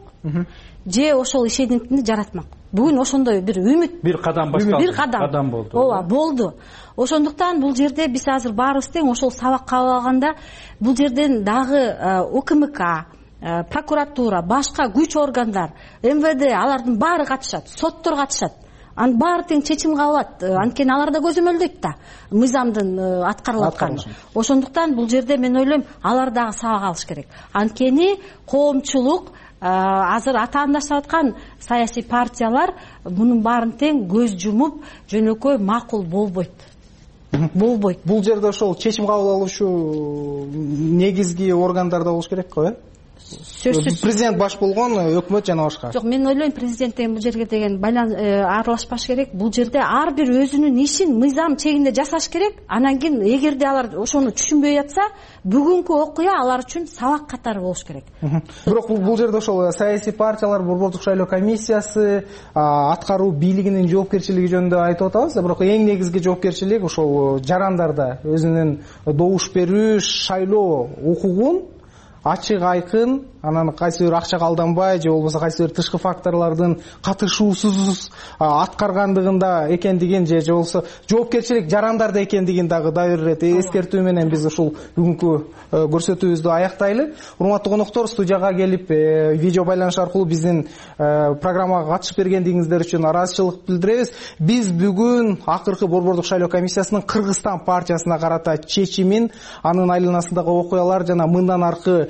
же ошол ишенимди жаратмак. Бүгүн ошондой бир үмүт,
бир кадам башталды.
Бир кадам
болду.
Ооба, болду. Ошондуктан бул жерде биз азыр баарыбыз тең ошол сабак кабыл алганда, бул жерден дагы УКМК, прокуратура, башка күч органдар, МВД, алардын баары катышат, соттор катышат. Анын баары тең чечим кабыл алат. Анткени алар да көзөмөлдөйт да мыйзамдын аткарылып атканын. Ошондуктан бул жерде мен ойлойм, алар дагы сабак алыш керек. Анткени коомчулук, азыр атаандашып аткан саясий партиялар мунун баарын тең көз жумуп, жөнөкөй макул болбойт. Болбойт.
Бул жерде ошол чечим кабыл алуучу негизги органдарда болуш керек го, э? Сөзсүз. Президент баш болгон, өкмөт жана башка.
Жок, мен ойлойм, президент деген бул жерге деген байлан аралашпаш керек. Бул жерде ар бир өзүнүн ишин мыйзам чегинде жасаш керек. Анан кийин эгерде алар ошону түшүнбөй жатса, бүгүнкү окуя алар үчүн сабак катары болуш керек.
Бирок бул жерде ошол саясий партиялар, Борбордук шайлоо комиссиясы, аткаруу бийлигинин жоопкерчилиги жөнүндө айтып атабыз. Бирок эң негизги жоопкерчилик ошол жарандарда өзүнүн добуш берүү, шайлоо укугун ачык айкын, анан кайсы бир акчага алданбай же болбосо кайсы бир тышкы факторлордун катышуусуз аткаргандыгында экендигин же болбосо жоопкерчилик жарандарда экендигин дагы дагы бир ирет эскертүү менен биз ушул бүгүнкү көрсөтүүбүздү аяктайлы. Урматтуу коноктор, студияга келип видео байланыш аркылуу биздин программага катышып бергендигиңиздер үчүн ыраазычылык билдиребиз. Биз бүгүн акыркы Борбордук шайлоо комиссиясынын Кыргызстан партиясына карата чечимин, анын айланасындагы окуялар жана мындан аркы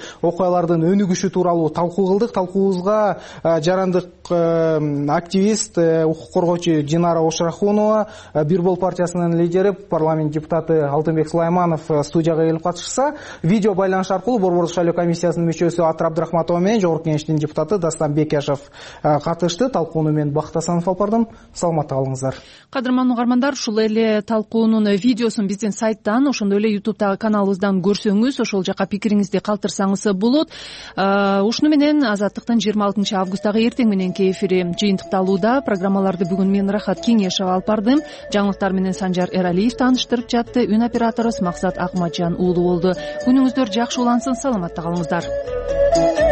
окуялардын өнүгүшү тууралуу талкуу кылдык. Талкуубузга жарандык активист, укук коргоочу Динара Ошрахунова, Бир бол партиясынын лидери, парламент депутаты Алтынбек Сулайманов студияга келип катышса, видео байланыш аркылуу Борбордук шайлоо комиссиясынын мүчөсү Атыр Абдрахматова менен Жогорку Кеңештин депутаты Дастан Бекяшев катышты. Талкууну мен Бакыт Асанов алып бардым. Саламатта калыңыздар.
Кадырман угармандар, ушул эле талкуунун видеосун биздин сайттан, ошондой эле ютубтагы каналыбыздан көрсөңүз, ошол жака пикириңизди калтырсаңыз болот. Ушуну менен Азаттыктын жыйырма алтынчы августтагы эртең мененки эфири жыйынтыкталууда. Программаларды бүгүн мен Рахат Кеңешова алып бардым. Жаңылыктар менен Санжар Эралиев тааныштырып жатты. Үн операторубуз Максат Акматжан уулу болду. Күнүңүздөр жакшы улансын, саламатта калыңыздар.